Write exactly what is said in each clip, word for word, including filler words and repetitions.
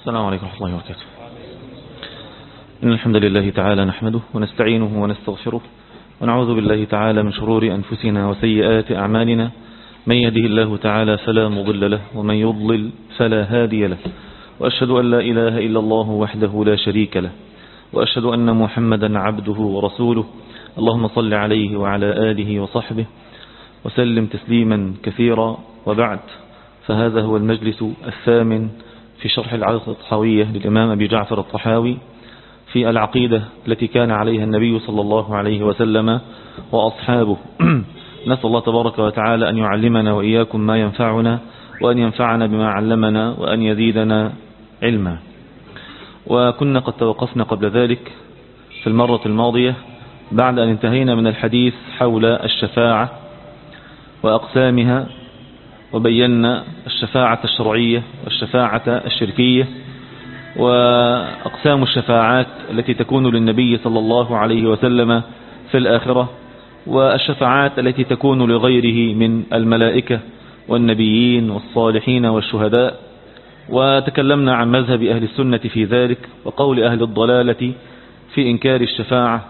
السلام عليكم ورحمة الله وبركاته. إن الحمد لله تعالى نحمده ونستعينه ونستغفره ونعوذ بالله تعالى من شرور أنفسنا وسيئات أعمالنا. من يهده الله تعالى فلا مضل له ومن يضلل فلا هادي له، وأشهد أن لا إله إلا الله وحده لا شريك له، وأشهد أن محمدا عبده ورسوله. اللهم صل عليه وعلى آله وصحبه وسلم تسليما كثيرا، وبعد، فهذا هو المجلس الثامن في شرح العقيدة الطحاوية للإمام أبي جعفر الطحاوي في العقيدة التي كان عليها النبي صلى الله عليه وسلم وأصحابه. نسأل الله تبارك وتعالى أن يعلمنا وإياكم ما ينفعنا، وأن ينفعنا بما علمنا، وأن يزيدنا علما. وكنا قد توقفنا قبل ذلك في المرة الماضية بعد أن انتهينا من الحديث حول الشفاعة وأقسامها، وبينا الشفاعة الشرعية والشفاعة الشركية وأقسام الشفاعات التي تكون للنبي صلى الله عليه وسلم في الآخرة، والشفاعات التي تكون لغيره من الملائكة والنبيين والصالحين والشهداء. وتكلمنا عن مذهب أهل السنة في ذلك، وقول أهل الضلالة في إنكار الشفاعة،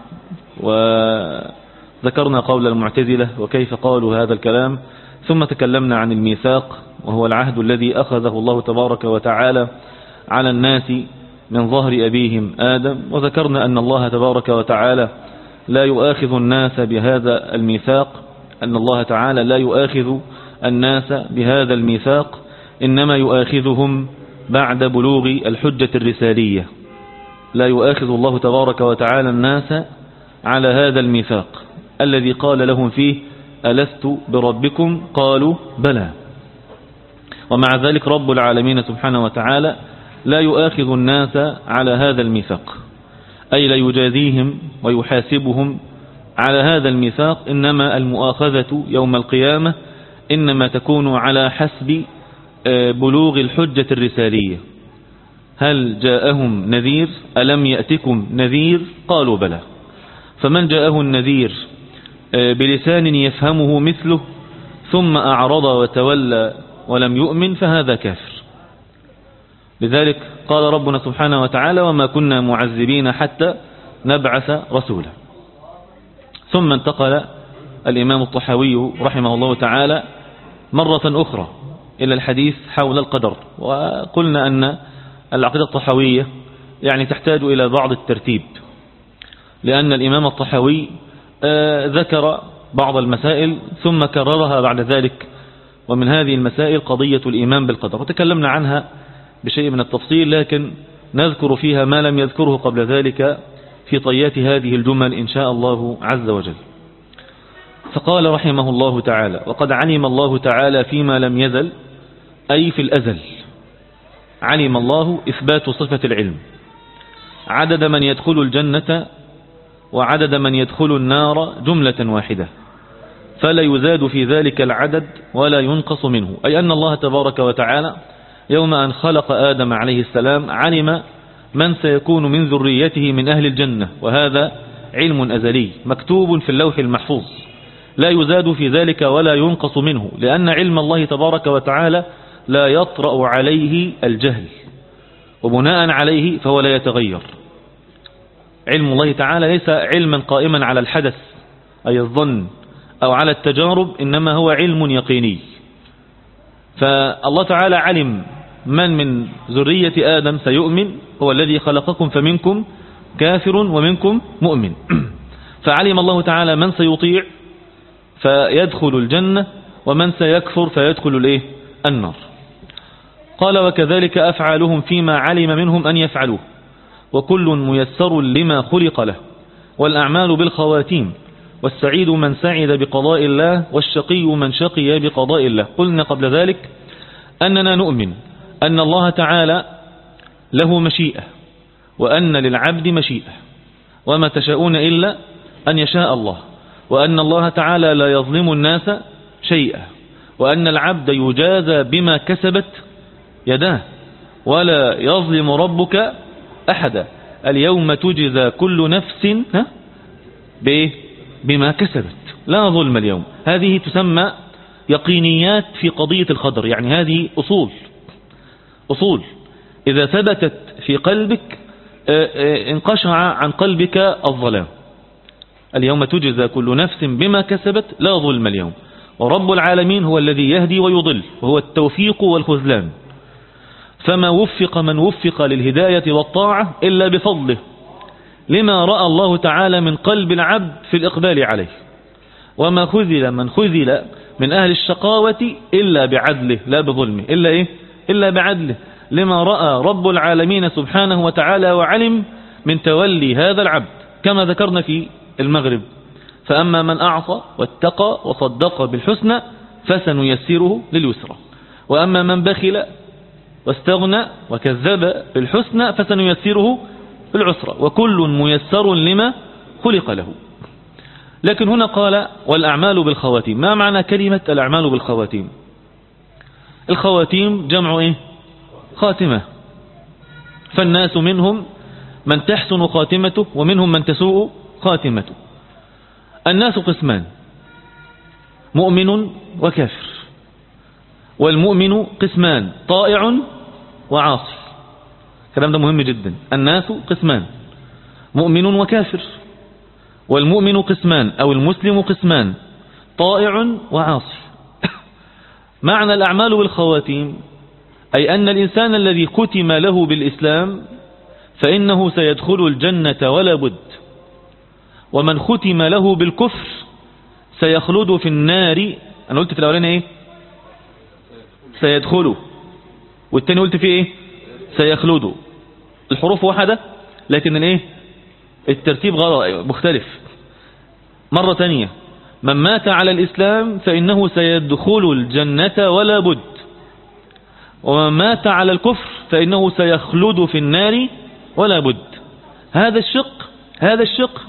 وذكرنا قول المعتزلة وكيف قالوا هذا الكلام. ثم تكلمنا عن الميثاق، وهو العهد الذي أخذه الله تبارك وتعالى على الناس من ظهر أبيهم آدم، وذكرنا أن الله تبارك وتعالى لا يؤاخذ الناس بهذا الميثاق، أن الله تعالى لا يؤاخذ الناس بهذا الميثاق، إنما يؤاخذهم بعد بلوغ الحجة الرسالية. لا يؤاخذ الله تبارك وتعالى الناس على هذا الميثاق الذي قال لهم فيه ألست بربكم؟ قالوا بلى. ومع ذلك رب العالمين سبحانه وتعالى لا يؤاخذ الناس على هذا الميثاق، أي لا يجازيهم ويحاسبهم على هذا الميثاق، إنما المؤاخذة يوم القيامة إنما تكون على حسب بلوغ الحجة الرسالية. هل جاءهم نذير؟ ألم يأتكم نذير؟ قالوا بلى. فمن جاءه النذير بلسان يفهمه مثله ثم أعرض وتولى ولم يؤمن فهذا كافر. لذلك قال ربنا سبحانه وتعالى وما كنا معذبين حتى نبعث رسولا. ثم انتقل الإمام الطحاوي رحمه الله تعالى مرة أخرى إلى الحديث حول القدر، وقلنا أن العقيدة الطحاوية يعني تحتاج إلى بعض الترتيب، لأن الإمام الطحاوي ذكر بعض المسائل ثم كررها بعد ذلك، ومن هذه المسائل قضية الإيمان بالقدر، وتكلمنا عنها بشيء من التفصيل، لكن نذكر فيها ما لم يذكره قبل ذلك في طيات هذه الجمل إن شاء الله عز وجل. فقال رحمه الله تعالى وقد علم الله تعالى فيما لم يزل، أي في الأزل، علم الله إثبات صفة العلم، عدد من يدخل الجنة وعدد من يدخل النار جملة واحدة، فلا يزاد في ذلك العدد ولا ينقص منه. أي أن الله تبارك وتعالى يوم أن خلق آدم عليه السلام علم من سيكون من ذريته من أهل الجنة، وهذا علم أزلي مكتوب في اللوح المحفوظ، لا يزاد في ذلك ولا ينقص منه، لأن علم الله تبارك وتعالى لا يطرأ عليه الجهل، وبناء عليه فهو لا يتغير. علم الله تعالى ليس علما قائما على الحدث أي الظن أو على التجارب، إنما هو علم يقيني. فالله تعالى علم من من ذرية آدم سيؤمن، هو الذي خلقكم فمنكم كافر ومنكم مؤمن. فعلم الله تعالى من سيطيع فيدخل الجنة، ومن سيكفر فيدخل الايه النار. قال وكذلك أفعالهم فيما علم منهم أن يفعلوه، وكل ميسر لما خلق له، والأعمال بالخواتيم، والسعيد من سعد بقضاء الله، والشقي من شقي بقضاء الله. قلنا قبل ذلك أننا نؤمن أن الله تعالى له مشيئة، وأن للعبد مشيئة، وما تشاءون إلا أن يشاء الله، وأن الله تعالى لا يظلم الناس شيئا، وأن العبد يجازى بما كسبت يداه، ولا يظلم ربك أحدا. اليوم تجزى كل نفس بما كسبت، لا ظلم اليوم. هذه تسمى يقينيات في قضية القدر، يعني هذه أصول أصول إذا ثبتت في قلبك انقشع عن قلبك الظلام. اليوم تجزى كل نفس بما كسبت لا ظلم اليوم، ورب العالمين هو الذي يهدي ويضل، وهو التوفيق والخذلان. فما وفق من وفق للهداية والطاعة إلا بفضله، لما رأى الله تعالى من قلب العبد في الإقبال عليه. وما خذل من خذل من أهل الشقاوة إلا بعدله لا بظلمه، إلا إيه؟ إلا بعدله، لما رأى رب العالمين سبحانه وتعالى وعلم من تولي هذا العبد، كما ذكرنا في المغرب: فأما من أعصى واتقى وصدق بالحسنى فسنيسره لليسرى، وأما من بخل واستغنى وكذب بالحسنى فسنيسره بالعسرى، وكل ميسر لما خلق له. لكن هنا قال والأعمال بالخواتيم. ما معنى كلمة الأعمال بالخواتيم؟ الخواتيم جمع إيه؟ خاتمة. فالناس منهم من تحسن خاتمته ومنهم من تسوء خاتمته. الناس قسمان: مؤمن وكافر. والمؤمن قسمان: طائع وعاصي. الكلام ده مهم جدا. الناس قسمان: مؤمن وكافر. والمؤمن قسمان أو المسلم قسمان: طائع وعاصي. معنى الأعمال بالخواتيم أي أن الإنسان الذي ختم له بالإسلام فإنه سيدخل الجنة ولا بد، ومن ختم له بالكفر سيخلد في النار. أنا قلت في الأولاني إيه؟ سيدخله، والتاني قلت فيه إيه؟ سيخلده. الحروف واحدة لكن الإيه؟ الترتيب غلط مختلف. مرة تانية: من مات على الإسلام فإنه سيدخل الجنة ولا بد، ومن مات على الكفر فإنه سيخلد في النار ولا بد. هذا الشق هذا الشق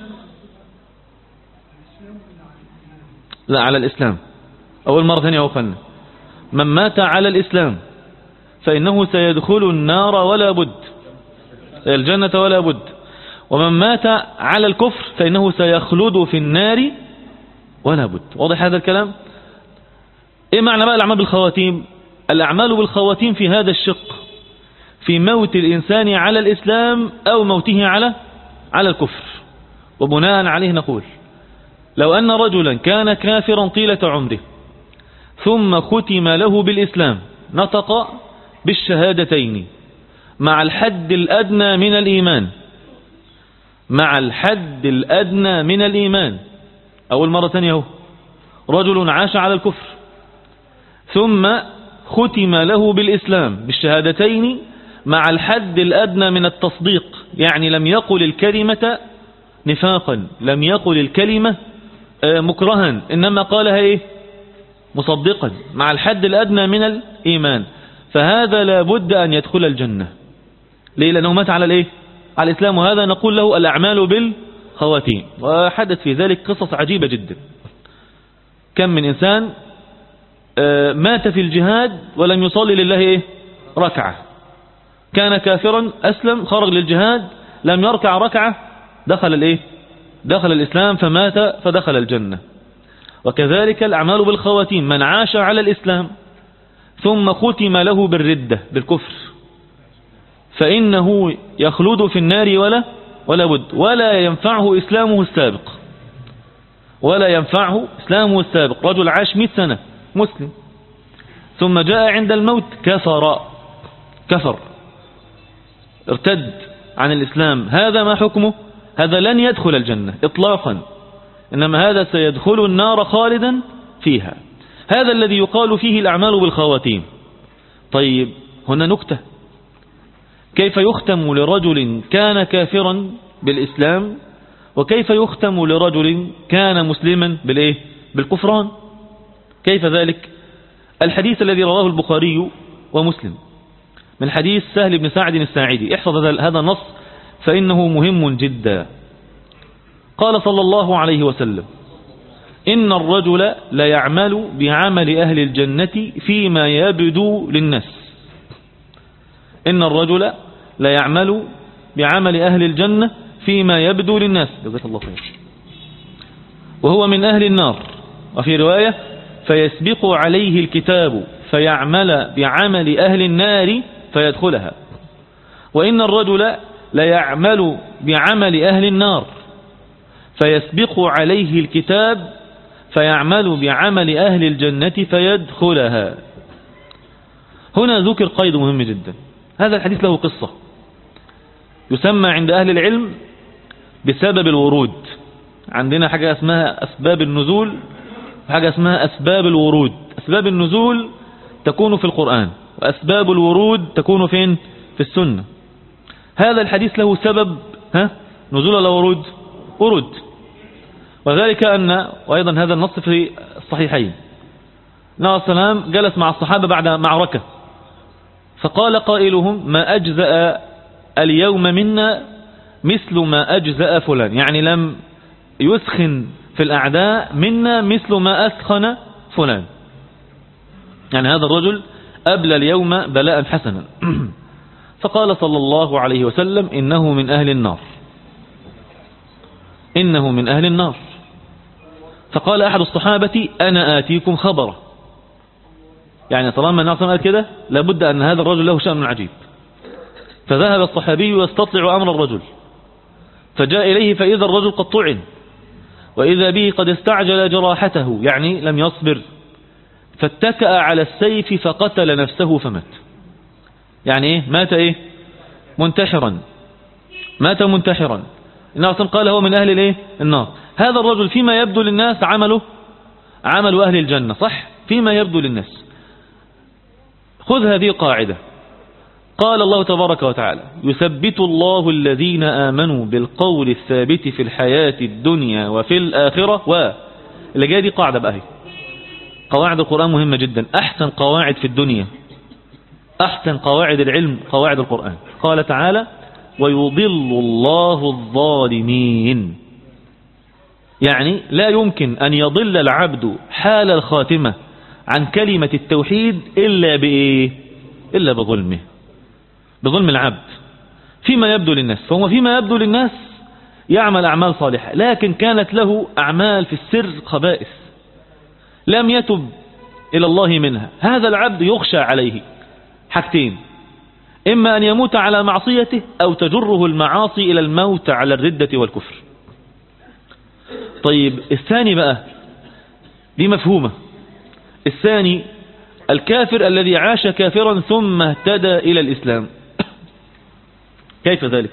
لا على الإسلام. أول مرة ثانية أخوانا: من مات على الإسلام فإنه سيدخل النار ولا بد، الجنة ولا بد، ومن مات على الكفر فإنه سيخلد في النار ولا بد. واضح هذا الكلام؟ إيه معنى بقى الأعمال بالخواتيم؟ الأعمال بالخواتيم في هذا الشق: في موت الإنسان على الإسلام أو موته على على الكفر. وبناء عليه نقول: لو أن رجلا كان كافرا طيلة عمره ثم ختم له بالإسلام، نطق بالشهادتين مع الحد الأدنى من الإيمان، مع الحد الأدنى من الإيمان. أول مرة ثانية هو رجل عاش على الكفر ثم ختم له بالإسلام بالشهادتين مع الحد الأدنى من التصديق، يعني لم يقل الكلمة نفاقا، لم يقل الكلمة مكرها، إنما قالها إيه؟ مصدقا، مع الحد الأدنى من الإيمان. فهذا لا بد أن يدخل الجنة. ليه؟ لأنه مات على الإيه؟ على الإسلام. وهذا نقول له الأعمال بالخواتيم. وحدث في ذلك قصص عجيبة جدا. كم من إنسان مات في الجهاد ولم يصلي لله إيه؟ ركعة. كان كافرا أسلم خرج للجهاد لم يركع ركعة، دخل الإيه؟ دخل الإسلام فمات فدخل الجنة. وكذلك الأعمال بالخواتيم: من عاش على الإسلام ثم ختم له بالردة بالكفر فإنه يخلد في النار ولا ولا بد، ولا ينفعه إسلامه السابق، ولا ينفعه إسلامه السابق. رجل عاش مئة سنة مسلم ثم جاء عند الموت كفر كفر ارتد عن الإسلام، هذا ما حكمه؟ هذا لن يدخل الجنة إطلاقا، إنما هذا سيدخل النار خالدا فيها. هذا الذي يقال فيه الأعمال بالخواتيم. طيب هنا نكتة: كيف يختم لرجل كان كافرا بالإسلام، وكيف يختم لرجل كان مسلما بالإيه؟ بالكفران؟ كيف ذلك؟ الحديث الذي رواه البخاري ومسلم من حديث سهل بن سعد الساعدي، احفظ هذا النص فإنه مهم جدا. قال صلى الله عليه وسلم: إن الرجل لا يعمل بعمل أهل الجنة فيما يبدو للناس. إن الرجل لا يعمل بعمل أهل الجنة فيما يبدو للناس، جزاك الله خير، وهو من أهل النار. وفي رواية: فيسبق عليه الكتاب فيعمل بعمل أهل النار فيدخلها. وإن الرجل ليعمل بعمل أهل النار فيسبق عليه الكتاب فيعمل بعمل أهل الجنة فيدخلها. هنا ذكر قيد مهم جدا. هذا الحديث له قصة يسمى عند أهل العلم بسبب الورود. عندنا حاجة اسمها أسباب النزول وحاجة اسمها أسباب الورود. أسباب النزول تكون في القرآن وأسباب الورود تكون فين؟ في السنة. هذا الحديث له سبب ها نزول ولا ورود؟ ورود. وذلك أن وأيضا هذا النص في الصحيحين. النبي صلى الله عليه وسلم جلس مع الصحابة بعد معركة فقال قائلهم ما أجزأ اليوم منا مثل ما أجزأ فلان، يعني لم يسخن في الأعداء منا مثل ما أسخن فلان، يعني هذا الرجل أبلى اليوم بلاء حسنا. فقال صلى الله عليه وسلم إنه من أهل النار، إنه من أهل النار. فقال أحد الصحابة أنا آتيكم خبره، يعني طالما النبي صلى الله عليه وسلم قال كده لابد أن هذا الرجل له شأن عجيب. فذهب الصحابي يستطلع أمر الرجل فجاء إليه فإذا الرجل قد طعن وإذا به قد استعجل جراحته، يعني لم يصبر فاتكأ على السيف فقتل نفسه فمات. يعني إيه؟ مات إيه؟ منتحرا، مات منتحرا. النبي قال هو من أهل الإيه؟ النار. هذا الرجل فيما يبدو للناس عمله عمل أهل الجنة، صح؟ فيما يبدو للناس. خذ هذه قاعدة. قال الله تبارك وتعالى يثبت الله الذين آمنوا بالقول الثابت في الحياة الدنيا وفي الآخرة و اللي جاية دي قاعدة بقى هي. قواعد القرآن مهمة جدا. أحسن قواعد في الدنيا، أحسن قواعد العلم قواعد القرآن. قال تعالى ويضل الله الظالمين، يعني لا يمكن أن يضل العبد حال الخاتمة عن كلمة التوحيد إلا بإيه؟ إلا بظلمه، بظلم العبد فيما يبدو للناس. فهو فيما يبدو للناس يعمل أعمال صالحة، لكن كانت له أعمال في السر خبائث لم يتب إلى الله منها. هذا العبد يخشى عليه حاجتين: إما أن يموت على معصيته أو تجره المعاصي إلى الموت على الردة والكفر. طيب الثاني بقى دي مفهومة. الثاني الكافر الذي عاش كافرا ثم اهتدى إلى الإسلام، كيف ذلك؟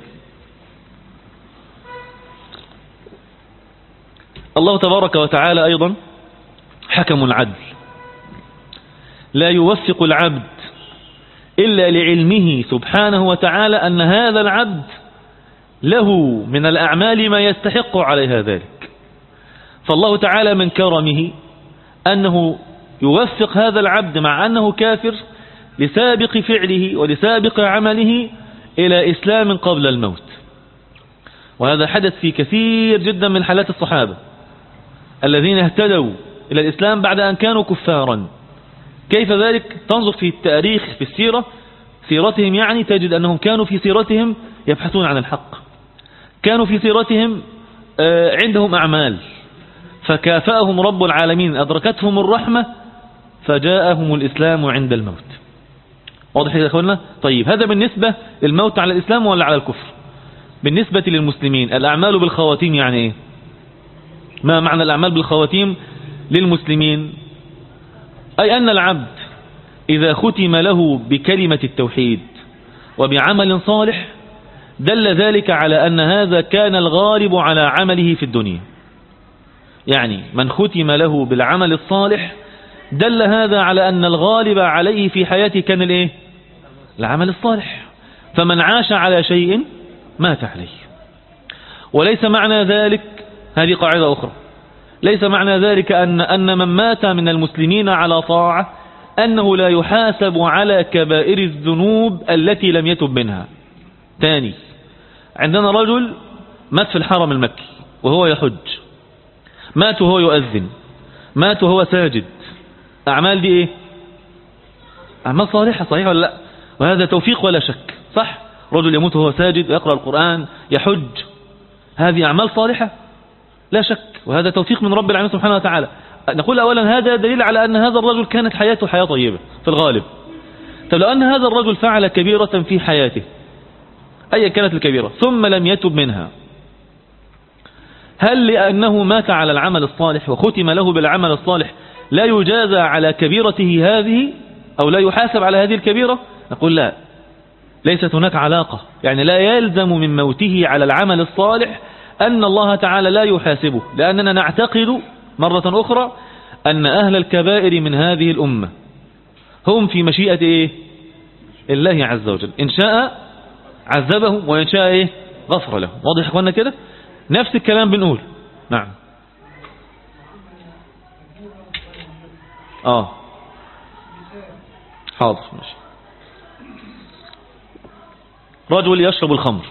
الله تبارك وتعالى أيضا حكم العدل، لا يوفق العبد إلا لعلمه سبحانه وتعالى أن هذا العبد له من الأعمال ما يستحق عليها ذلك. فالله تعالى من كرمه أنه يوفق هذا العبد مع أنه كافر لسابق فعله ولسابق عمله إلى إسلام قبل الموت. وهذا حدث في كثير جدا من حالات الصحابة الذين اهتدوا إلى الإسلام بعد أن كانوا كفارا. كيف ذلك؟ تنظر في التاريخ في السيرة، سيرتهم يعني تجد أنهم كانوا في سيرتهم يبحثون عن الحق، كانوا في سيرتهم عندهم أعمال فكافأهم رب العالمين، أدركتهم الرحمة فجاءهم الإسلام عند الموت. واضح يا أخوانا؟ طيب هذا بالنسبة للموت على الإسلام ولا على الكفر؟ بالنسبة للمسلمين الأعمال بالخواتيم يعني إيه؟ ما معنى الأعمال بالخواتيم للمسلمين؟ أي أن العبد إذا ختم له بكلمة التوحيد وبعمل صالح دل ذلك على أن هذا كان الغالب على عمله في الدنيا. يعني من ختم له بالعمل الصالح دل هذا على أن الغالب عليه في حياته كان الإيه؟ العمل الصالح. فمن عاش على شيء مات عليه. وليس معنى ذلك، هذه قاعدة أخرى، ليس معنى ذلك أن أن من مات من المسلمين على طاعة أنه لا يحاسب على كبائر الذنوب التي لم يتب منها. ثاني، عندنا رجل مات في الحرم المكي وهو يحج، مات وهو يؤذن، مات وهو ساجد. أعمال دي إيه؟ أعمال صالحة، صحيح ولا لا؟ وهذا توفيق ولا شك، صح؟ رجل يموت وهو ساجد ويقرأ القرآن يحج، هذه أعمال صالحة لا شك، وهذا توفيق من رب العالمين سبحانه وتعالى. نقول أولا هذا دليل على أن هذا الرجل كانت حياته حياة طيبة في الغالب. طب لو أن هذا الرجل فعل كبيرة في حياته أي كانت الكبيرة ثم لم يتب منها، هل لأنه مات على العمل الصالح وختم له بالعمل الصالح لا يجازى على كبيرته هذه أو لا يحاسب على هذه الكبيرة؟ نقول لا، ليست هناك علاقة. يعني لا يلزم من موته على العمل الصالح أن الله تعالى لا يحاسبه، لأننا نعتقد مرة أخرى أن أهل الكبائر من هذه الأمة هم في مشيئة إيه؟ الله عز وجل، إن شاء عذبهم وإن شاء إيه؟ غفر لهم. واضح يا اخوانا كده؟ نفس الكلام بنقول. نعم. آه حاضر ماشي. رجل يشرب الخمر،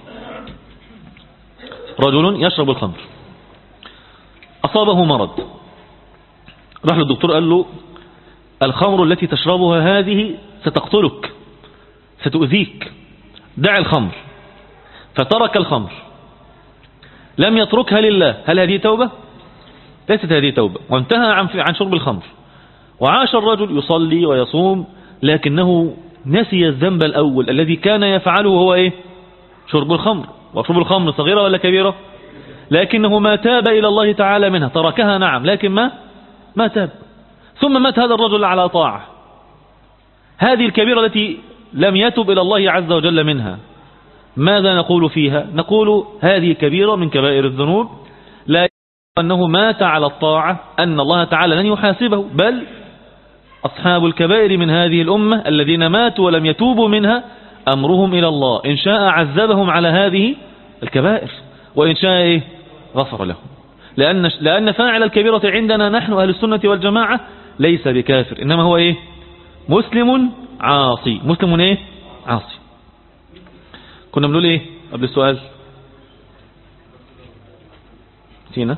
رجل يشرب الخمر أصابه مرض، راح للدكتور قال له الخمر التي تشربها هذه ستقتلك ستؤذيك، دع الخمر. فترك الخمر، لم يتركها لله، هل هذه توبة؟ ليست هذه توبة، وانتهى عن عن شرب الخمر. وعاش الرجل يصلي ويصوم لكنه نسي الذنب الأول الذي كان يفعله هو إيه؟ شرب الخمر. وشرب الخمر صغيرة ولا كبيرة؟ لكنه ما تاب إلى الله تعالى منها، تركها نعم لكن ما ما تاب. ثم مات هذا الرجل على طاعة. هذه الكبيرة التي لم يتب إلى الله عز وجل منها، ماذا نقول فيها؟ نقول هذه كبيرة من كبائر الذنوب، لا أنه مات على الطاعة أن الله تعالى لن يحاسبه، بل أصحاب الكبائر من هذه الأمة الذين ماتوا ولم يتوبوا منها أمرهم إلى الله، إن شاء عذبهم على هذه الكبائر وإن شاء إيه؟ غفر لهم. لأن, لأن فاعل الكبيرة عندنا نحن أهل السنة والجماعة ليس بكافر، إنما هو إيه؟ مسلم عاصي. مسلم إيه؟ عاصي. كنا بنقول إيه قبل السؤال؟ سينا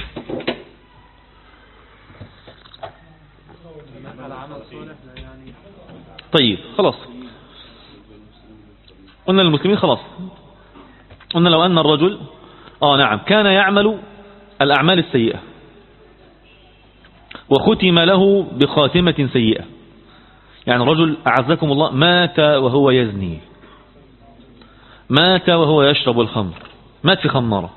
طيب خلاص قلنا للمسلمين خلاص. قلنا لو أن الرجل آه نعم كان يعمل الأعمال السيئة وختم له بخاتمة سيئة، يعني رجل أعزكم الله مات وهو يزني، مات وهو يشرب الخمر، مات في خمارة،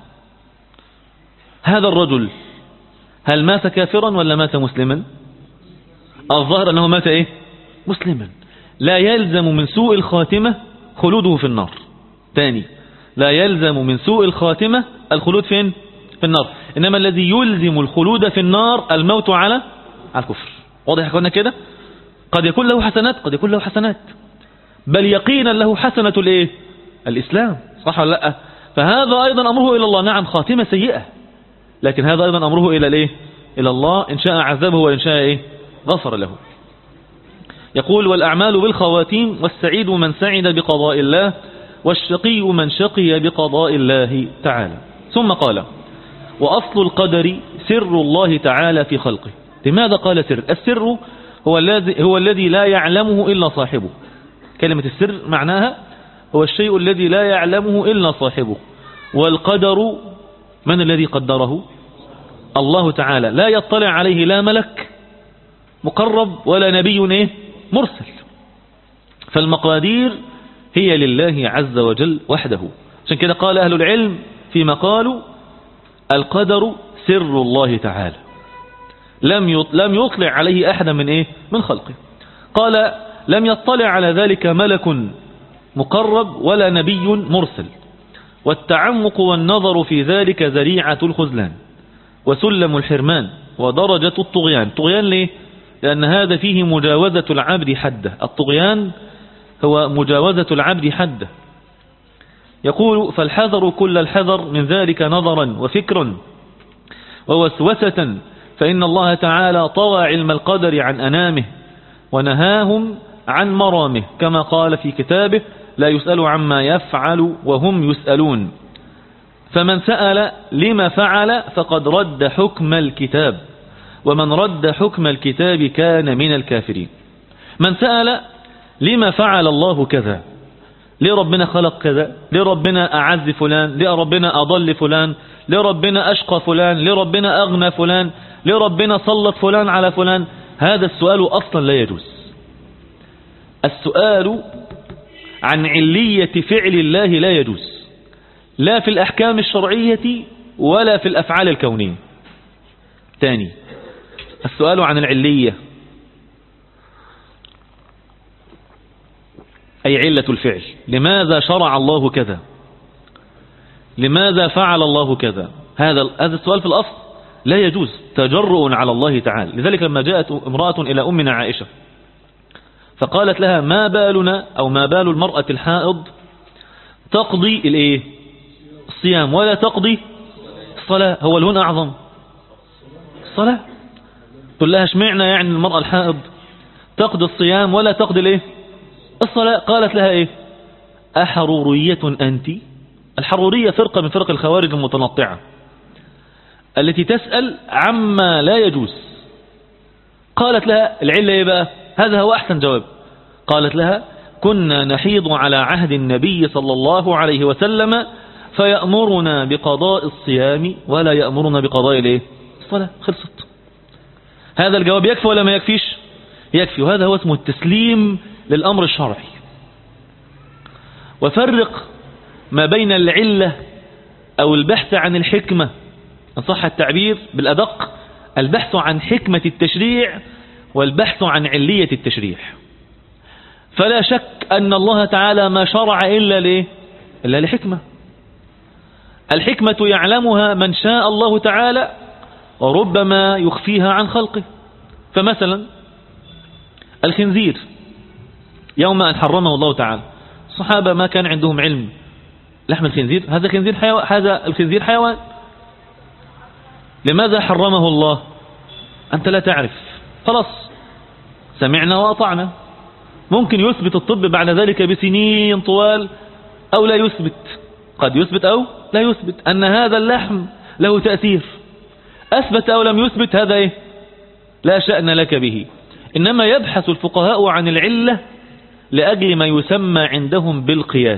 هذا الرجل هل مات كافرا ولا مات مسلما؟ الظاهر أنه مات إيه؟ مسلما. لا يلزم من سوء الخاتمة خلوده في النار. تاني، لا يلزم من سوء الخاتمة الخلود فين؟ في النار، إنما الذي يلزم الخلود في النار الموت على على الكفر. واضح يا كده؟ قد يكون له حسنات، قد يكون له حسنات، بل يقينا له حسنة الايه؟ الإسلام، صح ولا لا؟ فهذا أيضا أمره إلى الله، نعم خاتمة سيئة، لكن هذا أيضا أمره إلى الايه؟ إلى الله، إن شاء عذبه وإن شاء إيه؟ غفر له. يقول والأعمال بالخواتيم، والسعيد من سعد بقضاء الله، والشقي من شقي بقضاء الله تعالى. ثم قال وأصل القدر سر الله تعالى في خلقه. لماذا قال سر؟ السر هو الذي هو الذي لا يعلمه إلا صاحبه. كلمة السر معناها هو الشيء الذي لا يعلمه إلا صاحبه. والقدر من الذي قدره؟ الله تعالى، لا يطلع عليه لا ملك مقرب ولا نبي إيه؟ مرسل. فالمقادير هي لله عز وجل وحده. عشان كده قال أهل العلم فيما قالوا القدر سر الله تعالى، لم لم يطلع عليه أحد من إيه؟ من خلقه. قال لم يطلع على ذلك ملك مقرب ولا نبي مرسل. والتعمق والنظر في ذلك ذريعة الخذلان وسلم الحرمان ودرجة الطغيان. طغيان ليه؟ لأن هذا فيه مجاوزة العبد حده. الطغيان هو مجاوزة العبد حده. يقول فالحذر كل الحذر من ذلك نظرا وفكرا ووسوسة، فإن الله تعالى طوى علم القدر عن أنامه ونهاهم عن مرامه، كما قال في كتابه لا يسأل عما يفعل وهم يسألون. فمن سأل لما فعل فقد رد حكم الكتاب، ومن رد حكم الكتاب كان من الكافرين. من سأل لما فعل الله كذا، ليه ربنا خلق كذا، ليه ربنا أعز فلان، ليه ربنا أضل فلان، ليه ربنا أشقى فلان، ليه ربنا أغنى فلان، ليه ربنا سلط فلان على فلان، هذا السؤال أصلا لا يجوز. السؤال عن علية فعل الله لا يجوز، لا في الأحكام الشرعية ولا في الأفعال الكونية. ثاني، السؤال عن العلية أي علة الفعل، لماذا شرع الله كذا، لماذا فعل الله كذا، هذا هذا السؤال في الأصل لا يجوز، تجرؤ على الله تعالى. لذلك لما جاءت امرأة إلى أمنا عائشة فقالت لها ما بالنا أو ما بال المرأة الحائض تقضي الايه الصيام ولا تقضي الصلاة، هو الهون أعظم الصلاة؟ تقول لها اشمعنا يعني المرأة الحائض تقضي الصيام ولا تقضي الايه الصلاة؟ قالت لها ايه أحرورية أنت؟ الحرورية فرقة من فرق الخوارج المتنطعة التي تسأل عما لا يجوز. قالت لها العلة ايه بقى؟ هذا هو أحسن جواب. قالت لها كنا نحيض على عهد النبي صلى الله عليه وسلم فيأمرنا بقضاء الصيام ولا يأمرنا بقضاء الايه الصلاة. خلصت. هذا الجواب يكفي ولا ما يكفيش؟ يكفي. وهذا هو اسمه التسليم للأمر الشرعي. وفرق ما بين العلة أو البحث عن الحكمة إن صح التعبير بالأدق، البحث عن حكمة التشريع والبحث عن علية التشريع. فلا شك أن الله تعالى ما شرع إلا ليه؟ إلا لحكمة. الحكمة يعلمها من شاء الله تعالى وربما يخفيها عن خلقه. فمثلا الخنزير يوم أن حرمه الله تعالى الصحابة ما كان عندهم علم لحم الخنزير، هذا خنزير حيوان، هذا الخنزير حيوان. لماذا حرمه الله؟ أنت لا تعرف، خلاص سمعنا وأطعنا. ممكن يثبت الطب بعد ذلك بسنين طوال أو لا يثبت، قد يثبت أو لا يثبت أن هذا اللحم له تأثير. أثبت أو لم يثبت هذا إيه؟ لا شأن لك به. إنما يبحث الفقهاء عن العلة لأجل ما يسمى عندهم بالقياس،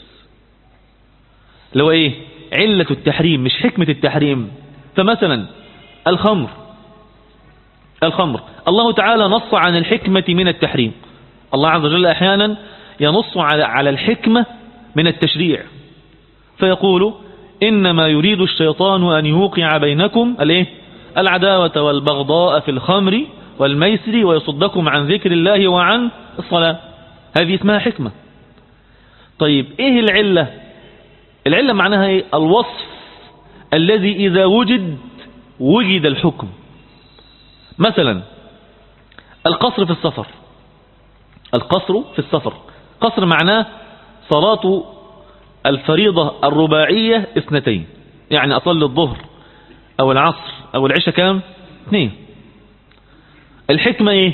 لو إيه؟ علة التحريم مش حكمة التحريم. فمثلا الخمر، الخمر الله تعالى نص عن الحكمة من التحريم. الله عز وجل أحيانا ينص على على الحكمة من التشريع فيقول إنما يريد الشيطان أن يوقع بينكم الايه العداوة والبغضاء في الخمر والميسر ويصدكم عن ذكر الله وعن الصلاة. هذه اسمها حكمة. طيب ايه العلة؟ العلة معناها ايه؟ الوصف الذي إذا وجد وجد الحكم. مثلا القصر في السفر، القصر في السفر، قصر معناه صلاة الفريضة الرباعية اثنتين، يعني أصلي الظهر أو العصر أو العشاء كام؟ اثنين. الحكمة ايه؟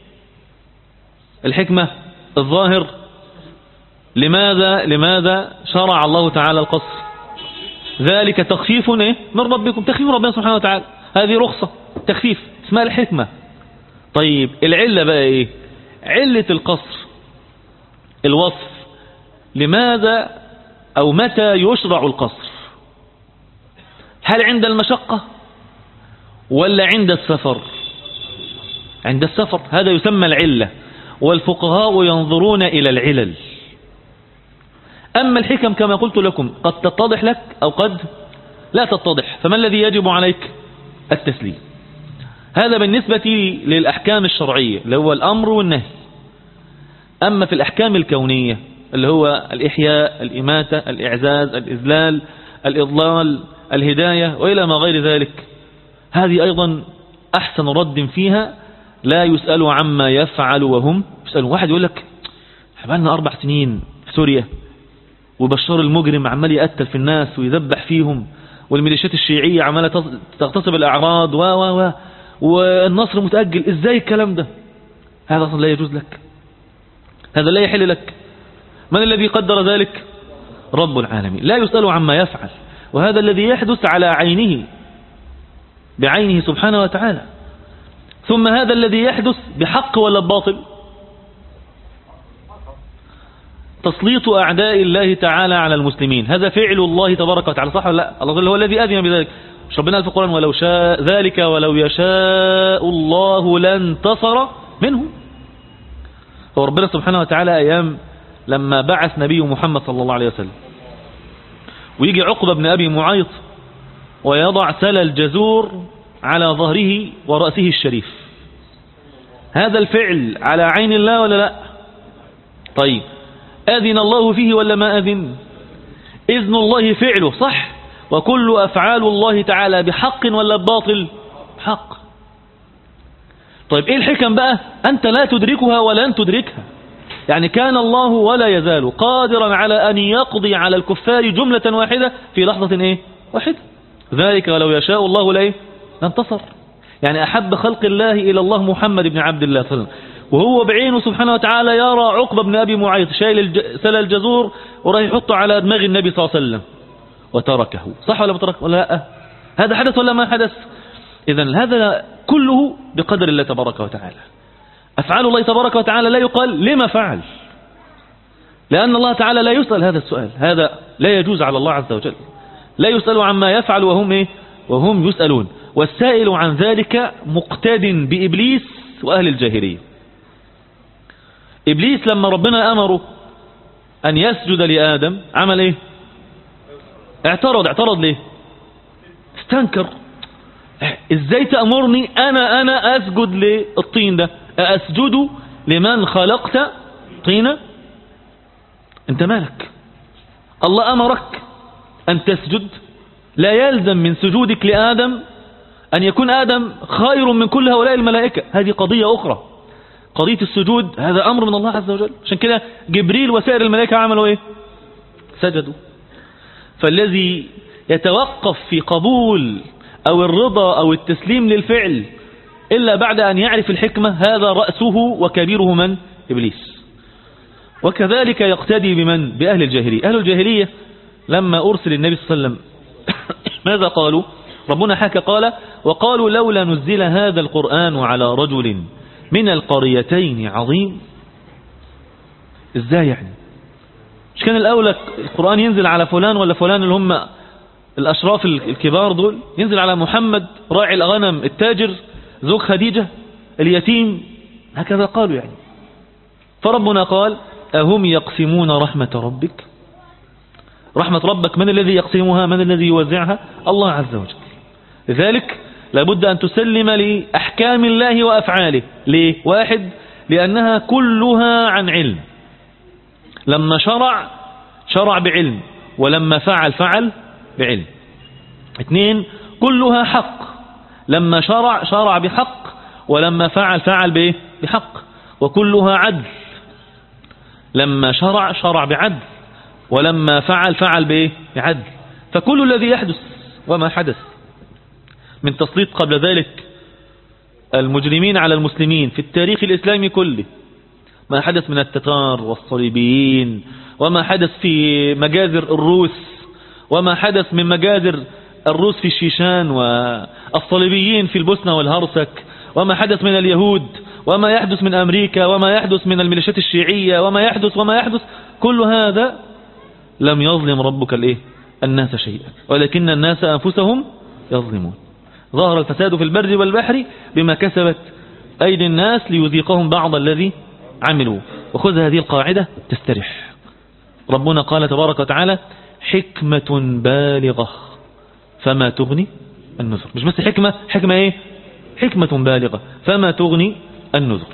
الحكمة الظاهر لماذا لماذا شرع الله تعالى القصر؟ ذلك تخفيف ايه من ربكم، تخفيف ربنا سبحانه وتعالى، هذه رخصة تخفيف اسمها الحكمة. طيب العلة بقى ايه؟ علة القصر الوصف، لماذا او متى يشرع القصر؟ هل عند المشقة ولا عند السفر؟ عند السفر، هذا يسمى العلة. والفقهاء ينظرون إلى العلل. أما الحكم كما قلت لكم قد تتضح لك أو قد لا تتضح، فما الذي يجب عليك؟ التسليم. هذا بالنسبة للأحكام الشرعية اللي هو الأمر والنهي. أما في الأحكام الكونية اللي هو الإحياء، الإماتة، الإعزاز، الإذلال، الإضلال، الهداية وإلى ما غير ذلك، هذه أيضا أحسن رد فيها لا يسأل عما يفعل وهم يسألون. واحد يقول لك حبالنا أربع سنين في سوريا وبشار المجرم عمال يقتل في الناس ويذبح فيهم، والميليشيات الشيعية عمالة تغتصب الأعراض و و و والنصر متأجل، إزاي الكلام ده؟ هذا أصلا لا يجوز لك، هذا لا يحل لك. من الذي قدر ذلك؟ رب العالمين. لا يسأل عما يفعل، وهذا الذي يحدث على عينه بعينه سبحانه وتعالى. ثم هذا الذي يحدث بحق ولا باطل؟ تسليط أعداء الله تعالى على المسلمين، هذا فعل الله تبارك وتعالى، صح ولا لا؟ الله هو الذي أذن بذلك. مش ربنا في القرآن ولو شاء ذلك ولو يشاء الله لانتصر منه. هو ربنا سبحانه وتعالى أيام لما بعث نبي محمد صلى الله عليه وسلم، ويجي عقبة بن أبي معيط ويضع سل الجزور على ظهره ورأسه الشريف، هذا الفعل على عين الله ولا لا؟ طيب أذن الله فيه ولا ما أذن؟ إذن الله فعله صح، وكل أفعال الله تعالى بحق ولا بباطل؟ حق. طيب إيه الحكم بقى؟ أنت لا تدركها ولن تدركها. يعني كان الله ولا يزال قادرا على أن يقضي على الكفار جملة واحدة في لحظة إيه؟ واحدة. ذلك ولو يشاء الله ليه لانتصر. يعني أحب خلق الله إلى الله محمد بن عبد الله صلى الله عليه وسلم، وهو بعينه سبحانه وتعالى يرى عقبة بن أبي معيط شايل الج... سل الجزور وراح يحطه على دماغ النبي صلى الله عليه وسلم وتركه، صح ولا بترك ولا لا؟ هذا حدث ولا ما حدث؟ إذن هذا كله بقدر الله تبارك وتعالى. أفعال الله تبارك وتعالى لا يقال لما فعل، لأن الله تعالى لا يسأل هذا السؤال، هذا لا يجوز على الله عز وجل، لا يسأل عما يفعل وهم إيه؟ وهم يسألون. والسائل عن ذلك مقتد بإبليس وأهل الجاهلية. إبليس لما ربنا أمره أن يسجد لآدم عمل إيه؟ اعترض. اعترض ليه؟ استنكر. إزاي تأمرني أنا أنا أسجد للطين ده؟ أسجد لمن خلقت طينا؟ أنت مالك؟ الله أمرك أن تسجد، لا يلزم من سجودك لآدم أن يكون آدم خير من كل هؤلاء الملائكة. هذه قضية أخرى. قضية السجود هذا أمر من الله عز وجل، عشان كده جبريل وسائر الملائكة عملوا إيه؟ سجدوا. فالذي يتوقف في قبول أو الرضا أو التسليم للفعل إلا بعد أن يعرف الحكمة هذا رأسه وكبيره من؟ إبليس. وكذلك يقتدي بمن؟ بأهل الجاهلية. أهل الجاهلية لما أرسل النبي صلى الله عليه وسلم ماذا قالوا؟ ربنا حكى قال وقالوا لولا نزل هذا القرآن على رجل من القريتين عظيم. ازاي يعني؟ مش كان الأولى القرآن ينزل على فلان ولا فلان اللي هم الأشراف الكبار دول؟ ينزل على محمد راعي الغنم التاجر زوج خديجة اليتيم؟ هكذا قالوا يعني. فربنا قال أهم يقسمون رحمة ربك؟ رحمة ربك من الذي يقسمها؟ من الذي يوزعها؟ الله عز وجل. لذلك لابد أن تسلم لأحكام الله وأفعاله. ليه؟ واحد، لأنها كلها عن علم. لما شرع شرع بعلم، ولما فعل فعل بعلم. اثنين، كلها حق. لما شرع شرع بحق، ولما فعل فعل بايه؟ بحق. وكلها عدل. لما شرع شرع بعدل، ولما فعل فعل بايه؟ بعدل. فكل الذي يحدث وما حدث من تسليط قبل ذلك المجرمين على المسلمين في التاريخ الإسلامي كله، ما حدث من التتار والصليبيين، وما حدث في مجازر الروس، وما حدث من مجازر الروس في الشيشان والصليبيين في البوسنة والهرسك، وما حدث من اليهود، وما يحدث من أمريكا، وما يحدث من الميليشيات الشيعية، وما يحدث وما يحدث كل هذا لم يظلم ربك الايه؟ الناس شيئا، ولكن الناس أنفسهم يظلمون. ظهر الفساد في البر والبحر بما كسبت أيدي الناس ليذيقهم بعض الذي عملوا. وخذ هذه القاعدة تسترح. ربنا قال تبارك وتعالى حكمة بالغة فما تغني النذر. مش بس حكمة، حكمة ايه؟ حكمة بالغة فما تغني النذر.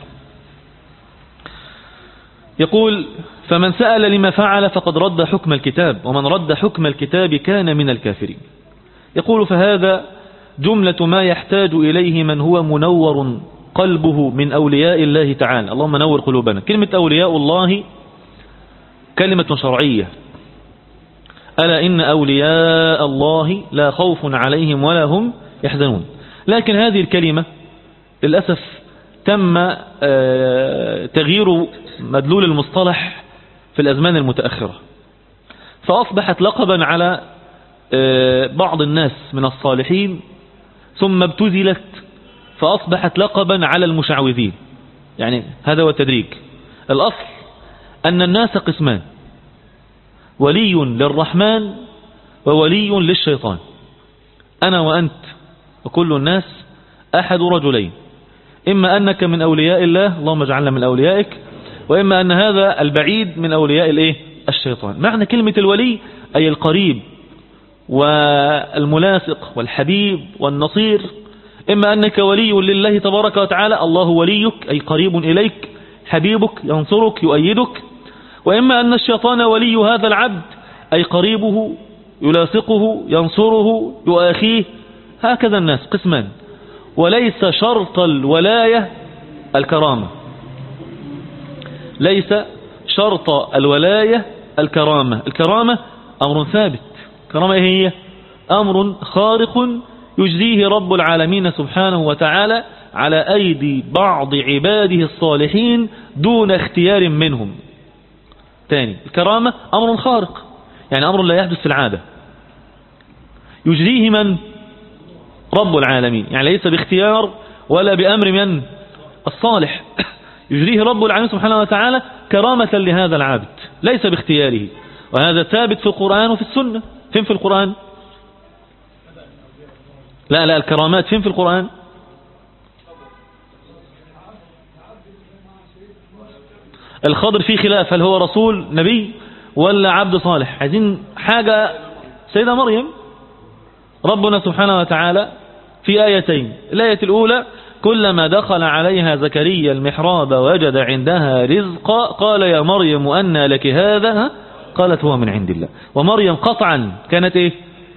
يقول فمن سأل لما فعل فقد رد حكم الكتاب، ومن رد حكم الكتاب كان من الكافرين. يقول فهذا جملة ما يحتاج إليه من هو منور قلبه من أولياء الله تعالى. اللهم نور قلوبنا. كلمة أولياء الله كلمة شرعية. ألا إن أولياء الله لا خوف عليهم ولا هم يحزنون. لكن هذه الكلمة للأسف تم تغيير مدلول المصطلح في الأزمان المتأخرة، فأصبحت لقبا على بعض الناس من الصالحين، ثم ابتذلت فأصبحت لقبا على المشعوذين. يعني هذا هو التدريج. الأصل أن الناس قسمان: ولي للرحمن وولي للشيطان. أنا وأنت وكل الناس أحد رجلين: إما أنك من أولياء الله، اللهم اجعلنا من أوليائك، وإما أن هذا البعيد من أولياء الإيه؟ الشيطان. معنى كلمة الولي أي القريب والملاصق والحبيب والنصير. إما أنك ولي لله تبارك وتعالى، الله وليك أي قريب إليك، حبيبك ينصرك يؤيدك. وإما أن الشيطان ولي هذا العبد أي قريبه يلاصقه ينصره يؤاخيه. هكذا الناس قسمان. وليس شرط الولاية الكرامة، ليس شرط الولاية الكرامة. الكرامة أمر ثابت. كرامة هي أمر خارق يجزيه رب العالمين سبحانه وتعالى على أيدي بعض عباده الصالحين دون اختيار منهم. تاني، الكرامة أمر خارق، يعني أمر لا يحدث في العادة، يجزيه من؟ رب العالمين، يعني ليس باختيار ولا بأمر من؟ الصالح. يجريه رب العالمين سبحانه وتعالى كرامة لهذا العبد ليس باختياره. وهذا ثابت في القرآن وفي السنة. فين في القرآن؟ لا لا الكرامات فين في القرآن؟ الخضر فيه خلاف، هل هو رسول نبي ولا عبد صالح؟ عايزين حاجة. سيدة مريم ربنا سبحانه وتعالى في آيتين. الآية الأولى: كلما دخل عليها زكريا المحراب وجد عندها رزقا قال يا مريم أنى لك هذا؟ قالت هو من عند الله. ومريم قطعا كانت إيه؟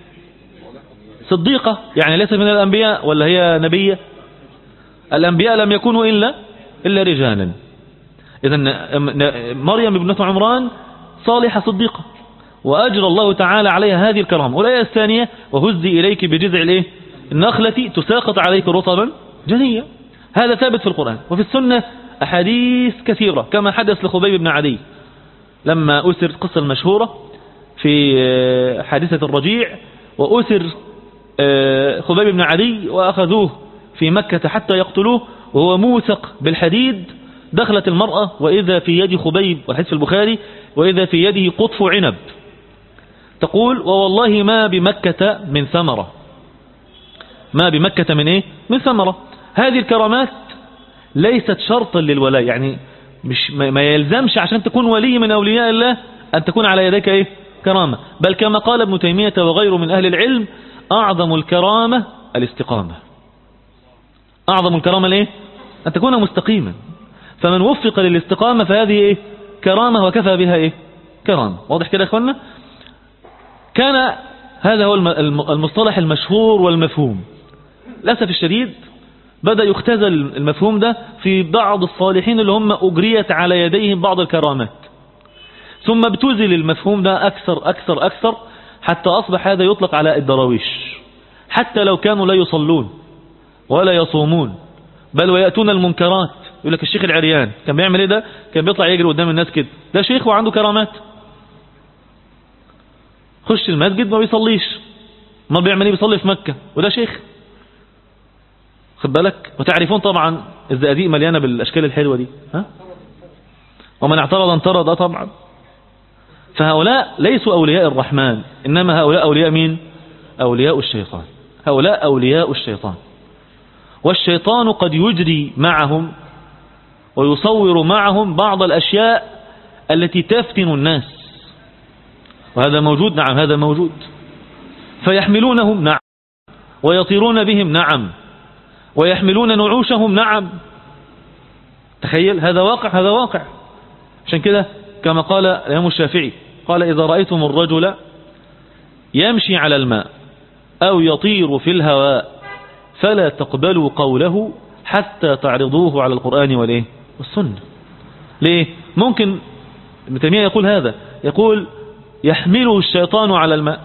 صديقة، يعني ليست من الأنبياء ولا هي نبية؟ الأنبياء لم يكونوا إلا إلا رجالا. إذن مريم ابنة عمران صالحة صديقة، وأجرى الله تعالى عليها هذه الكرامة. والآية الثانية: وهزي إليك بجذع الإيه؟ النخلة تساقط عليك رطبا جنيا. هذا ثابت في القرآن وفي السنة أحاديث كثيرة، كما حدث لخبيب بن عدي لما أسر، القصة المشهورة في حادثة الرجيع، وأسر خبيب بن عدي وأخذوه في مكة حتى يقتلوه وهو موثق بالحديد. دخلت المرأة وإذا في يد خبيب، والحديث في البخاري، وإذا في يده قطف عنب، تقول ووالله ما بمكة من ثمرة، ما بمكة من إيه؟ من ثمرة. هذه الكرامات ليست شرطا للولاء، يعني مش ما يلزمش عشان تكون ولي من أولياء الله أن تكون على يديك إيه؟ كرامة. بل كما قال ابن تيمية وغيره من أهل العلم: أعظم الكرامة الاستقامة. أعظم الكرامة الإيه؟ أن تكون مستقيما. فمن وفق للاستقامة فهذه إيه؟ كرامة، وكفى بها إيه؟ كرامة. واضح كده يا أخوانا؟ كان هذا هو المصطلح المشهور والمفهوم. للأسف الشديد بدأ يختزل المفهوم ده في بعض الصالحين اللي هم أجريت على يديهم بعض الكرامات، ثم ابتزل المفهوم ده أكثر أكثر أكثر حتى أصبح هذا يطلق على الدراويش، حتى لو كانوا لا يصلون ولا يصومون، بل ويأتون المنكرات. يقول لك الشيخ العريان كان بيعمل ايه؟ ده كان بيطلع يجري قدام الناس كده، ده شيخ وعنده كرامات. خش المسجد ما بيصليش، ما بيعمل ايه؟ بيصلي في مكة، وده شيخ. خد بالك. وتعرفون طبعا الزقازيق مليانة بالاشكال الحلوة دي، ها؟ ومن اعترض انطرد طبعا. فهؤلاء ليسوا اولياء الرحمن، انما هؤلاء اولياء مين؟ اولياء الشيطان. هؤلاء اولياء الشيطان. والشيطان قد يجري معهم ويصور معهم بعض الأشياء التي تفتن الناس، وهذا موجود. نعم هذا موجود. فيحملونهم، نعم، ويطيرون بهم، نعم، ويحملون نعوشهم، نعم. تخيل، هذا واقع، هذا واقع. عشان كده كما قال الإمام الشافعي قال: إذا رأيتم الرجل يمشي على الماء أو يطير في الهواء فلا تقبلوا قوله حتى تعرضوه على القرآن والإيه؟ والسنة. ليه؟ ممكن ابن تيمية يقول هذا، يقول يحمله الشيطان على الماء،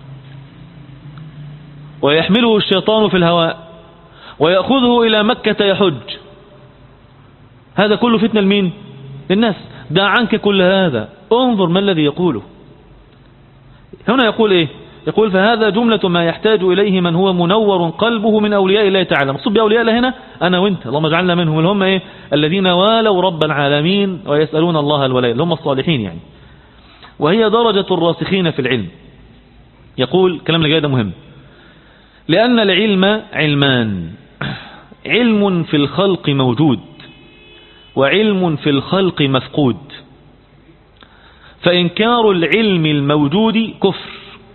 ويحمله الشيطان في الهواء، ويأخذه إلى مكة يحج. هذا كله فتنة لمين؟ للناس. دع عنك كل هذا، انظر ما الذي يقوله هنا. يقول إيه؟ يقول: فهذا جملة ما يحتاج إليه من هو منور قلبه من أولياء الله تعالى. مقصود بأولياء الله هنا أنا وإنت، اللهم اجعلنا منهم، اللي هم إيه؟ الذين والوا رب العالمين ويسألون الله الولاية، اللي هم الصالحين يعني. وهي درجة الراسخين في العلم. يقول كلام اللي جاي ده مهم: لأن العلم علمان، علم في الخلق موجود، وعلم في الخلق مفقود. فإنكار العلم الموجود كفر،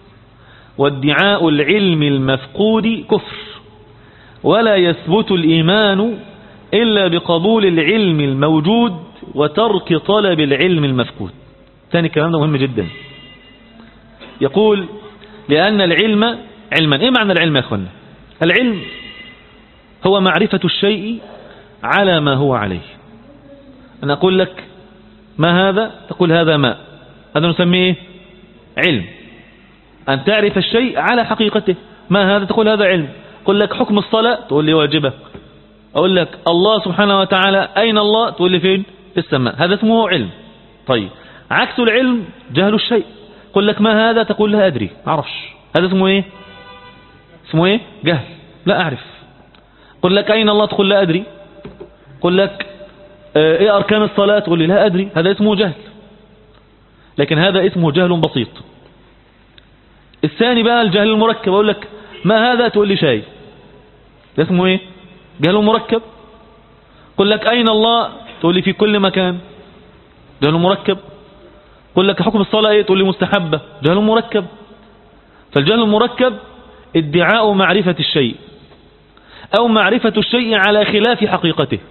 وادعاء العلم المفقود كفر، ولا يثبت الإيمان إلا بقبول العلم الموجود وترك طلب العلم المفقود. ثاني كلام ده مهم جدا. يقول لأن العلم علما. إيه معنى العلم يا أخوانا؟ العلم هو معرفة الشيء على ما هو عليه. أنا أقول لك ما هذا، تقول هذا ماء، هذا نسميه علم. أن تعرف الشيء على حقيقته. ما هذا، تقول هذا علم. أقول لك حكم الصلاة، تقول لي واجبة. أقول لك الله سبحانه وتعالى أين الله، تقول لي فين، في السماء. هذا اسمه علم. طيب عكس العلم جهل الشيء. أقول لك ما هذا، تقول لا أدري، ما أعرفش. هذا اسمه إيه؟ اسمه إيه؟ جهل، لا أعرف. أقول لك أين الله، تقول لا أدري. أقول لك إيه أركان الصلاة، تقول لي لا أدري. هذا اسمه جهل، لكن هذا اسمه جهل بسيط. الثاني بقى الجهل المركب. أقول لك ما هذا، تقول لي شاي. ده اسمه إيه؟ جهل مركب. أقول لك أين الله، تقول لي في كل مكان. جهل مركب. أقول لك حكم الصلاة إيه، تقول لي مستحبة. جهل مركب. فالجهل المركب ادعاء معرفة الشيء أو معرفة الشيء على خلاف حقيقته.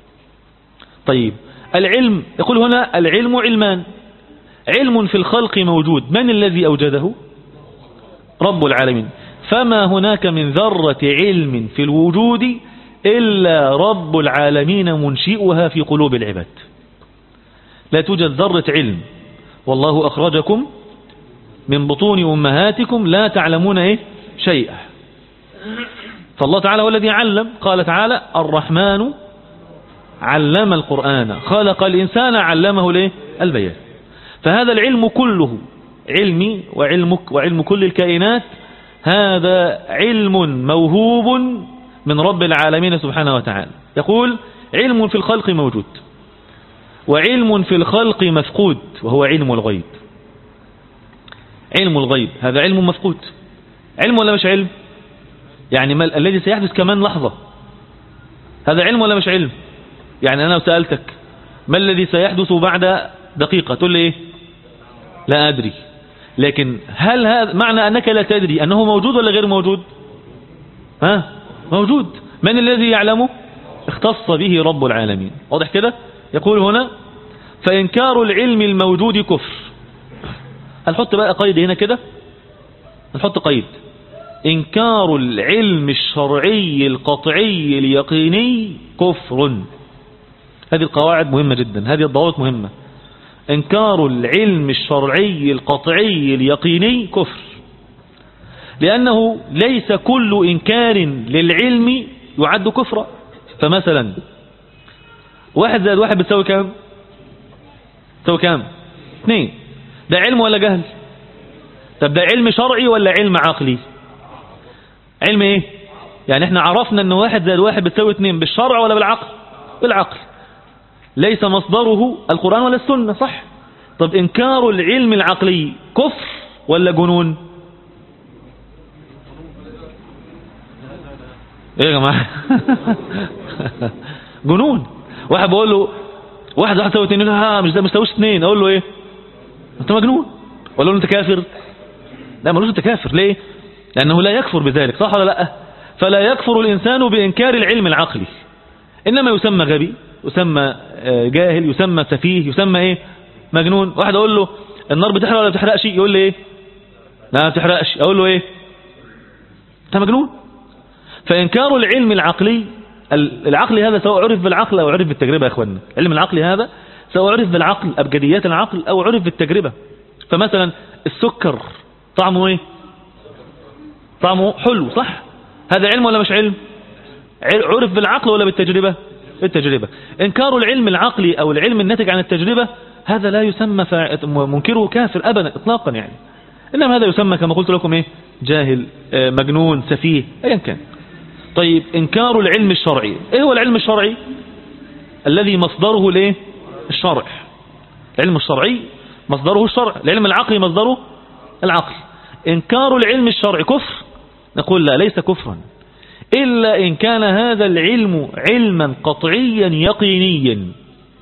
طيب العلم، يقول هنا العلم علمان. علم في الخلق موجود، من الذي أوجده؟ رب العالمين. فما هناك من ذرة علم في الوجود إلا رب العالمين منشئها في قلوب العباد. لا توجد ذرة علم. والله أخرجكم من بطون أمهاتكم لا تعلمون إيه شيئا. فالله تعالى هو الذي علم. قال تعالى الرحمن علم القرآن خلق الإنسان علمه ليه البيان. فهذا العلم كله علمي وعلمك وعلم كل الكائنات، هذا علم موهوب من رب العالمين سبحانه وتعالى. يقول علم في الخلق موجود، وعلم في الخلق مفقود، وهو علم الغيب. علم الغيب هذا علم مفقود. علم ولا مش علم؟ يعني ما الذي سيحدث كمان لحظة، هذا علم ولا مش علم؟ يعني أنا لو سألتك ما الذي سيحدث بعد دقيقة، تقول لي إيه؟ لا أدري. لكن هل هذا معنى أنك لا تدري أنه موجود ولا غير موجود؟ ها موجود. من الذي يعلمه؟ اختص به رب العالمين. واضح كده؟ يقول هنا فإنكار العلم الموجود كفر. هنحط بقى قيد هنا كده، نحط قيد: إنكار العلم الشرعي القطعي اليقيني كفر. هذه القواعد مهمة جدا، هذه الضوابط مهمة. إنكار العلم الشرعي القطعي اليقيني كفر، لأنه ليس كل إنكار للعلم يعد كفرا. فمثلا واحد زائد واحد بتساوي كام؟ تساوي كام؟ اثنين. ده علم ولا جهل؟ طب ده علم شرعي ولا علم عقلي؟ علم ايه؟ يعني احنا عرفنا ان واحد زائد واحد بتساوي اثنين بالشرع ولا بالعقل؟ بالعقل. ليس مصدره القرآن ولا السنة، صح؟ طب إنكار العلم العقلي كفر ولا جنون؟ ايه يا جماعة؟ جنون. واحد بقول له واحد واحد تساوي اثنين، ها مش ده مستويش اثنين، اقول له ايه؟ انت مجنون. ولا له انت كافر؟ لا ملوش انت كافر. ليه؟ لأنه لا يكفر بذلك، صح ولا لا؟ فلا يكفر الإنسان بإنكار العلم العقلي، إنما يسمى غبي، يسمى جاهل، يسمى سفيه، يسمى ايه؟ مجنون. واحد اقول له النار بتحرق ولا بتحرقش، يقول لي ايه؟ لا ما بتحرقش. اقول له ايه؟ انت مجنون. فإنكار العلم العقلي، العقل هذا سواء عرف بالعقل أو عرف بالتجربة يا أخوانا. العلم العقلي هذا سواء عرف بالعقل أبجديات العقل أو عرف بالتجربة. فمثلا السكر طعمه ايه؟ طعمه حلو، صح؟ هذا علم ولا مش علم؟ عرف بالعقل ولا بالتجربة؟ بالتجربة. إنكار العلم العقلي أو العلم الناتج عن التجربة هذا لا يسمى منكره كافر أبدا إطلاقا يعني، إنما هذا يسمى كما قلت لكم ايه؟ جاهل، مجنون، سفيه، أيا كان. طيب إنكار العلم الشرعي، إيه هو العلم الشرعي؟ الذي مصدره ليه؟ الشرع. العلم الشرعي مصدره الشرع، العلم العقلي مصدره العقل. إنكار العلم الشرعي كفر؟ نقول لا، ليس كفرا إلا إن كان هذا العلم علما قطعيا يقينيا.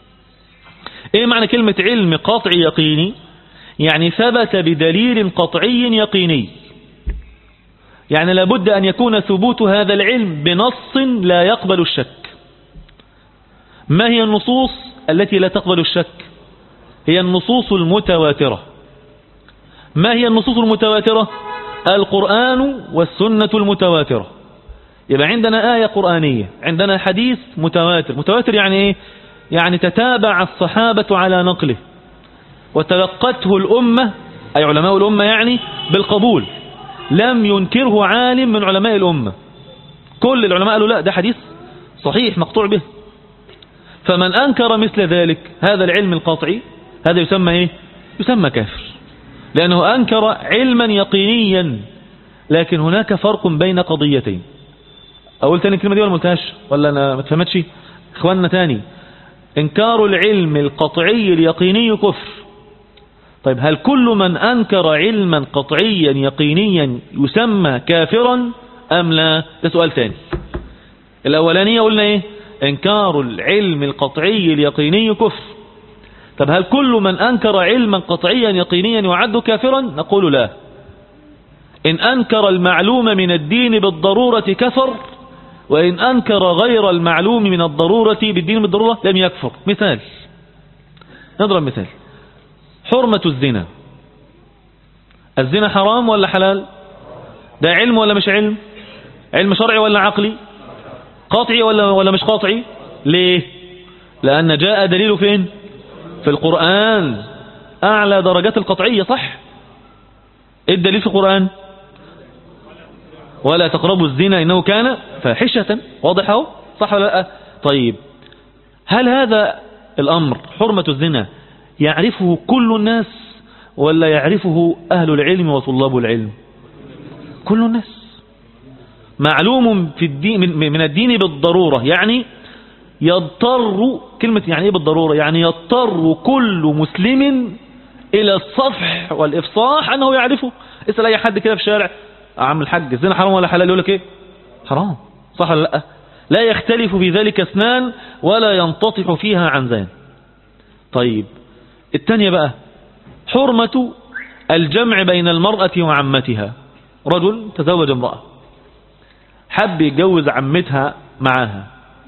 ايه معنى كلمة علم قطعي يقيني؟ يعني ثبت بدليل قطعي يقيني، يعني لابد أن يكون ثبوت هذا العلم بنص لا يقبل الشك. ما هي النصوص التي لا تقبل الشك؟ هي النصوص المتواترة. ما هي النصوص المتواترة؟ القرآن والسنة المتواترة. يبقى عندنا آية قرآنية، عندنا حديث متواتر. متواتر يعني ايه؟ يعني تتابع الصحابة على نقله وتلقته الأمة، أي علماء الأمة يعني، بالقبول، لم ينكره عالم من علماء الأمة، كل العلماء قالوا لا ده حديث صحيح مقطوع به. فمن أنكر مثل ذلك هذا العلم القطعي هذا يسمى ايه؟ يسمى كافر، لأنه أنكر علما يقينيا. لكن هناك فرق بين قضيتين. أقول تاني الكلمة دي ولا ملتهاش ولا أنا ما تفهمتش؟ إخواننا تاني، إنكار العلم القطعي اليقيني كفر. طيب هل كل من أنكر علما قطعيا يقينيا يسمى كافرا أم لا؟ ده سؤال تاني. الأولانية قلنا إيه؟ إنكار العلم القطعي اليقيني كفر. طب هل كل من أنكر علما قطعيا يقينيا يعد كافرا؟ نقول لا. إن أنكر المعلوم من الدين بالضرورة كفر، وإن أنكر غير المعلوم من الضرورة بالدين بالضرورة لم يكفر. مثال، نضرب مثال، حرمة الزنا. الزنا حرام ولا حلال؟ ده علم ولا مش علم؟ علم شرعي ولا عقلي؟ قاطعي ولا ولا مش قاطعي؟ ليه؟ لأن جاء دليل فين؟ في القرآن، أعلى درجات القطعية. صح؟ إيه الدليل في القرآن؟ ولا تقربوا الزنا إنه كان فاحشة. واضح اهو؟ صح ولا لا؟ طيب هل هذا الأمر حرمة الزنا يعرفه كل الناس ولا يعرفه أهل العلم وطلاب العلم؟ كل الناس. معلوم في الدين من الدين بالضرورة، يعني يضطر، كلمة يعني ايه بالضرورة؟ يعني يضطر كل مسلم إلى الصفح والإفصاح أنه يعرفه. اسأل أي حد كده في الشارع، عم الحاج الزنا حرام ولا حلال؟ يقول لك ايه؟ حرام. صح ولا لا؟ لا يختلف في ذلك اثنان ولا ينتطح فيها عنزان. طيب الثانية بقى، حرمة الجمع بين المرأة وعمتها. رجل تزوج امرأة، حب يتجوز عمتها معاها،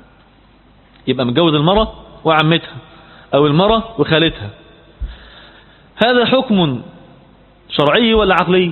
يبقى متجوز المرأة وعمتها أو المرأة وخالتها. هذا حكم شرعي ولا عقلي؟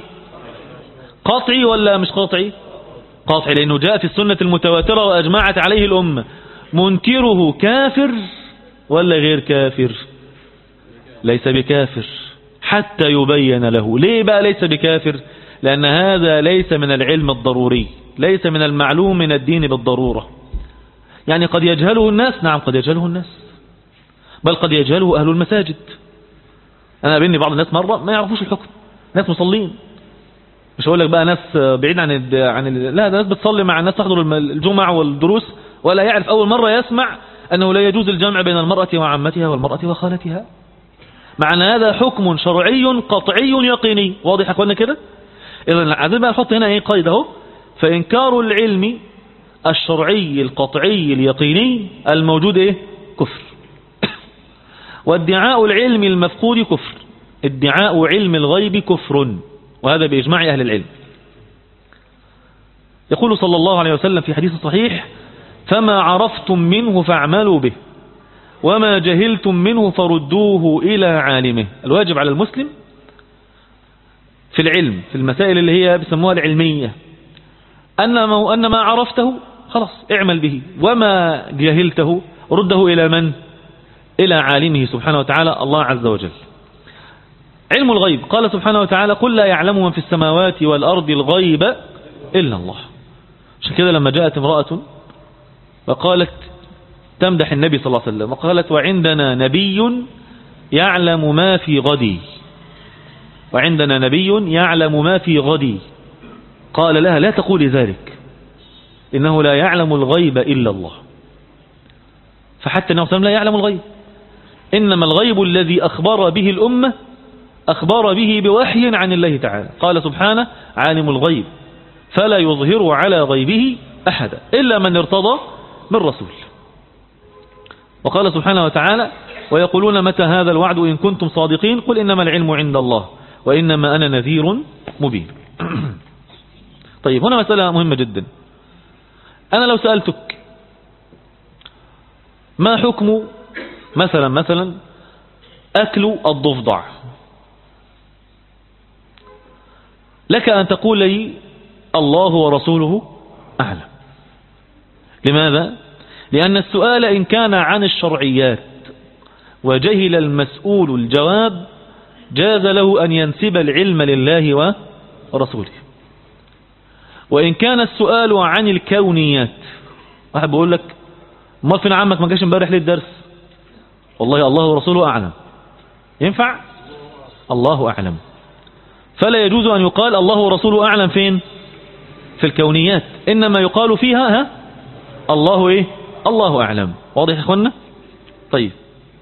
قاطعي ولا مش قاطعي؟ قاطعي، لأنه جاء في السنة المتواترة وأجمعت عليه الأمة. منكره كافر ولا غير كافر؟ ليس بكافر حتى يبين له. ليه بقى ليس بكافر؟ لأن هذا ليس من العلم الضروري، ليس من المعلوم من الدين بالضرورة. يعني قد يجهله الناس، نعم قد يجهله الناس، بل قد يجهله أهل المساجد. أنا بيني بعض الناس مرة ما يعرفوش الحكم، ناس مصلين، مش هقول لك بقى ناس بعيد عن ال عن ال لا، ده ناس بتصلي مع الناس، تحضر الجمع والدروس، ولا يعرف، أول مرة يسمع أنه لا يجوز الجمع بين المرأة وعمتها والمرأة وخالتها. مع أن هذا حكم شرعي قطعي يقيني. واضح يا أخوانا كده؟ إذن عايزين بقى نحط هنا ايه قيد اهو. فإنكار العلم الشرعي القطعي اليقيني الموجود ايه؟ كفر. وادعاء العلم المفقود كفر. ادعاء علم الغيب كفر، وهذا بإجماع أهل العلم. يقول صلى الله عليه وسلم في حديث صحيح: فما عرفتم منه فاعملوا به وما جهلتم منه فردوه إلى عالمه. الواجب على المسلم في العلم، في المسائل اللي هي بيسموها العلمية، أن ما, أن ما عرفته خلاص اعمل به، وما جهلته رده إلى من؟ إلى عالمه سبحانه وتعالى، الله عز وجل. علم الغيب، قال سبحانه وتعالى: قل لا يعلم من في السماوات والأرض الغيب إلا الله. عشان كده لما جاءت امرأة وقالت تمدح النبي صلى الله عليه وسلم وقالت: وعندنا نبي يعلم ما في غدي، وعندنا نبي يعلم ما في غدي، قال لها: لا تقولي ذلك، إنه لا يعلم الغيب إلا الله. فحتى النبي صلى الله عليه وسلم لا يعلم الغيب، إنما الغيب الذي أخبر به الأمة أخبر به بوحي عن الله تعالى. قال سبحانه: عالم الغيب فلا يظهر على غيبه أحدا إلا من ارتضى من رسول. وقال سبحانه وتعالى: ويقولون متى هذا الوعد إن كنتم صادقين قل إنما العلم عند الله وإنما أنا نذير مبين. طيب هنا مسألة مهمة جدا. أنا لو سألتك ما حكم مثلا مثلا أكل الضفدع، لك أن تقول لي الله ورسوله أعلم. لماذا؟ لأن السؤال إن كان عن الشرعيات وجهل المسؤول الجواب جاز له أن ينسب العلم لله ورسوله. وإن كان السؤال عن الكونيات، واحد بقول لك ما فين عمك ما جاش امبارح ليه الدرس؟ والله الله ورسوله أعلم. ينفع؟ الله أعلم. فلا يجوز أن يقال الله ورسوله أعلم فين؟ في الكونيات، إنما يقال فيها ها الله إيه؟ الله أعلم. واضح يا إخوانا؟ طيب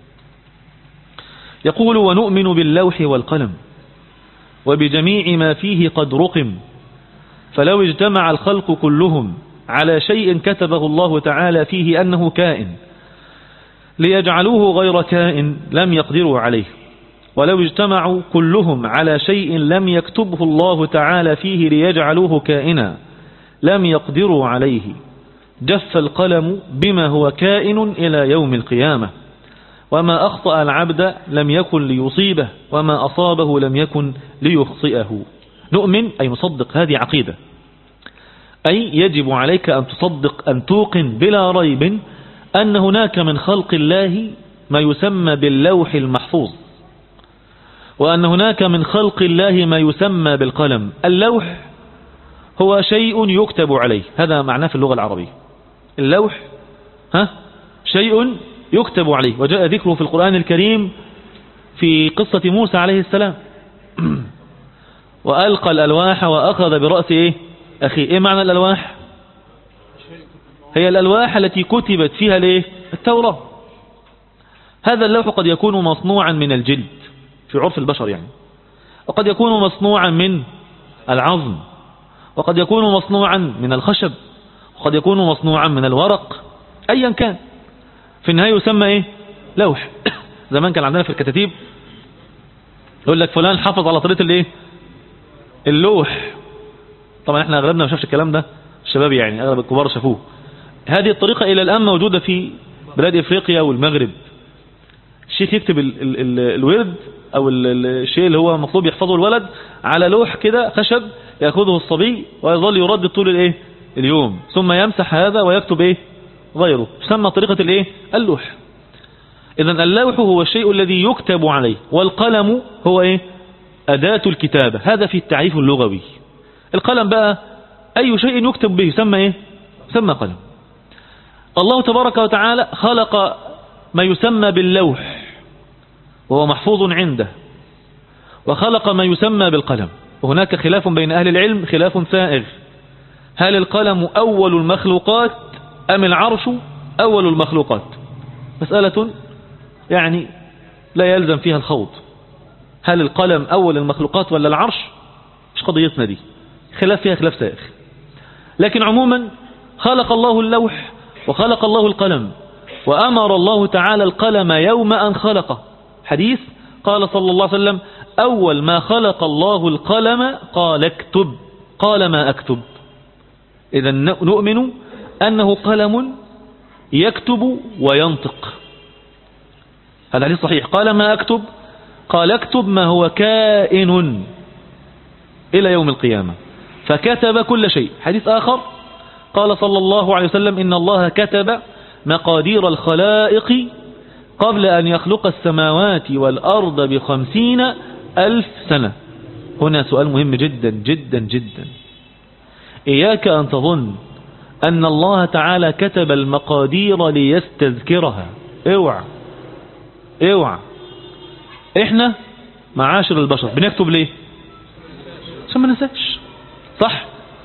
يقول ونؤمن باللوح والقلم وبجميع ما فيه قد رقم، فلو اجتمع الخلق كلهم على شيء كتبه الله تعالى فيه أنه كائن ليجعلوه غير كائن لم يقدروا عليه، ولو اجتمعوا كلهم على شيء لم يكتبه الله تعالى فيه ليجعلوه كائنا لم يقدروا عليه، جف القلم بما هو كائن إلى يوم القيامة، وما أخطأ العبد لم يكن ليصيبه وما أصابه لم يكن ليخطئه. نؤمن أي نصدق، هذه عقيدة، أي يجب عليك أن تصدق أن توقن بلا ريب أن هناك من خلق الله ما يسمى باللوح المحفوظ، وأن هناك من خلق الله ما يسمى بالقلم. اللوح هو شيء يكتب عليه، هذا معناه في اللغة العربية. اللوح ها شيء يكتب عليه، وجاء ذكره في القرآن الكريم في قصة موسى عليه السلام وألقى الألواح وأخذ برأس إيه أخي. إيه معنى الألواح؟ هي الألواح التي كتبت فيها الإيه؟ التوراة. هذا اللوح قد يكون مصنوعا من الجلد في عرف البشر يعني، وقد يكون مصنوعا من العظم، وقد يكون مصنوعا من الخشب، وقد يكون مصنوعا من الورق، أيا كان في النهاية يسمى إيه؟ لوح. زمان كان عندنا في الكتاتيب يقول لك فلان حافظ على طريقة الإيه؟ اللوح. طبعا احنا اغلبنا ما شافش الكلام ده، الشباب يعني اغلب الكبار شافوه. هذه الطريقة الى الان موجودة في بلاد افريقيا والمغرب. الشيخ يكتب ال ال ال الورد او ال الشيء اللي هو مطلوب يحفظه الولد على لوح كده خشب، يأخذه الصبي ويظل يردد طول الايه اليوم، ثم يمسح هذا ويكتب ايه غيره. تسمى طريقة الايه اللوح. اذا اللوح هو الشيء الذي يكتب عليه، والقلم هو ايه أداة الكتابة. هذا في التعريف اللغوي. القلم بقى أي شيء يكتب به يسمى إيه؟ يسمى قلم. الله تبارك وتعالى خلق ما يسمى باللوح وهو محفوظ عنده، وخلق ما يسمى بالقلم، وهناك خلاف بين أهل العلم خلاف سائغ، هل القلم أول المخلوقات أم العرش أول المخلوقات؟ مسألة يعني لا يلزم فيها الخوض، هل القلم أول المخلوقات ولا العرش؟ مش قضيتنا دي، خلاف فيها خلاف سائغ. لكن عموما خلق الله اللوح وخلق الله القلم، وأمر الله تعالى القلم يوم أن خلقه. حديث قال صلى الله عليه وسلم أول ما خلق الله القلم قال اكتب، قال ما أكتب. إذا نؤمن أنه قلم يكتب وينطق، هذا حديث صحيح. قال ما أكتب، قال اكتب ما هو كائن إلى يوم القيامة، فكتب كل شيء. حديث آخر قال صلى الله عليه وسلم إن الله كتب مقادير الخلائق قبل أن يخلق السماوات والأرض بخمسين ألف سنة. هنا سؤال مهم جدا جدا جدا. إياك أن تظن أن الله تعالى كتب المقادير ليستذكرها. اوعى اوعى. احنا معاشر البشر بنكتب ليه؟ عشان ما ننساش، صح؟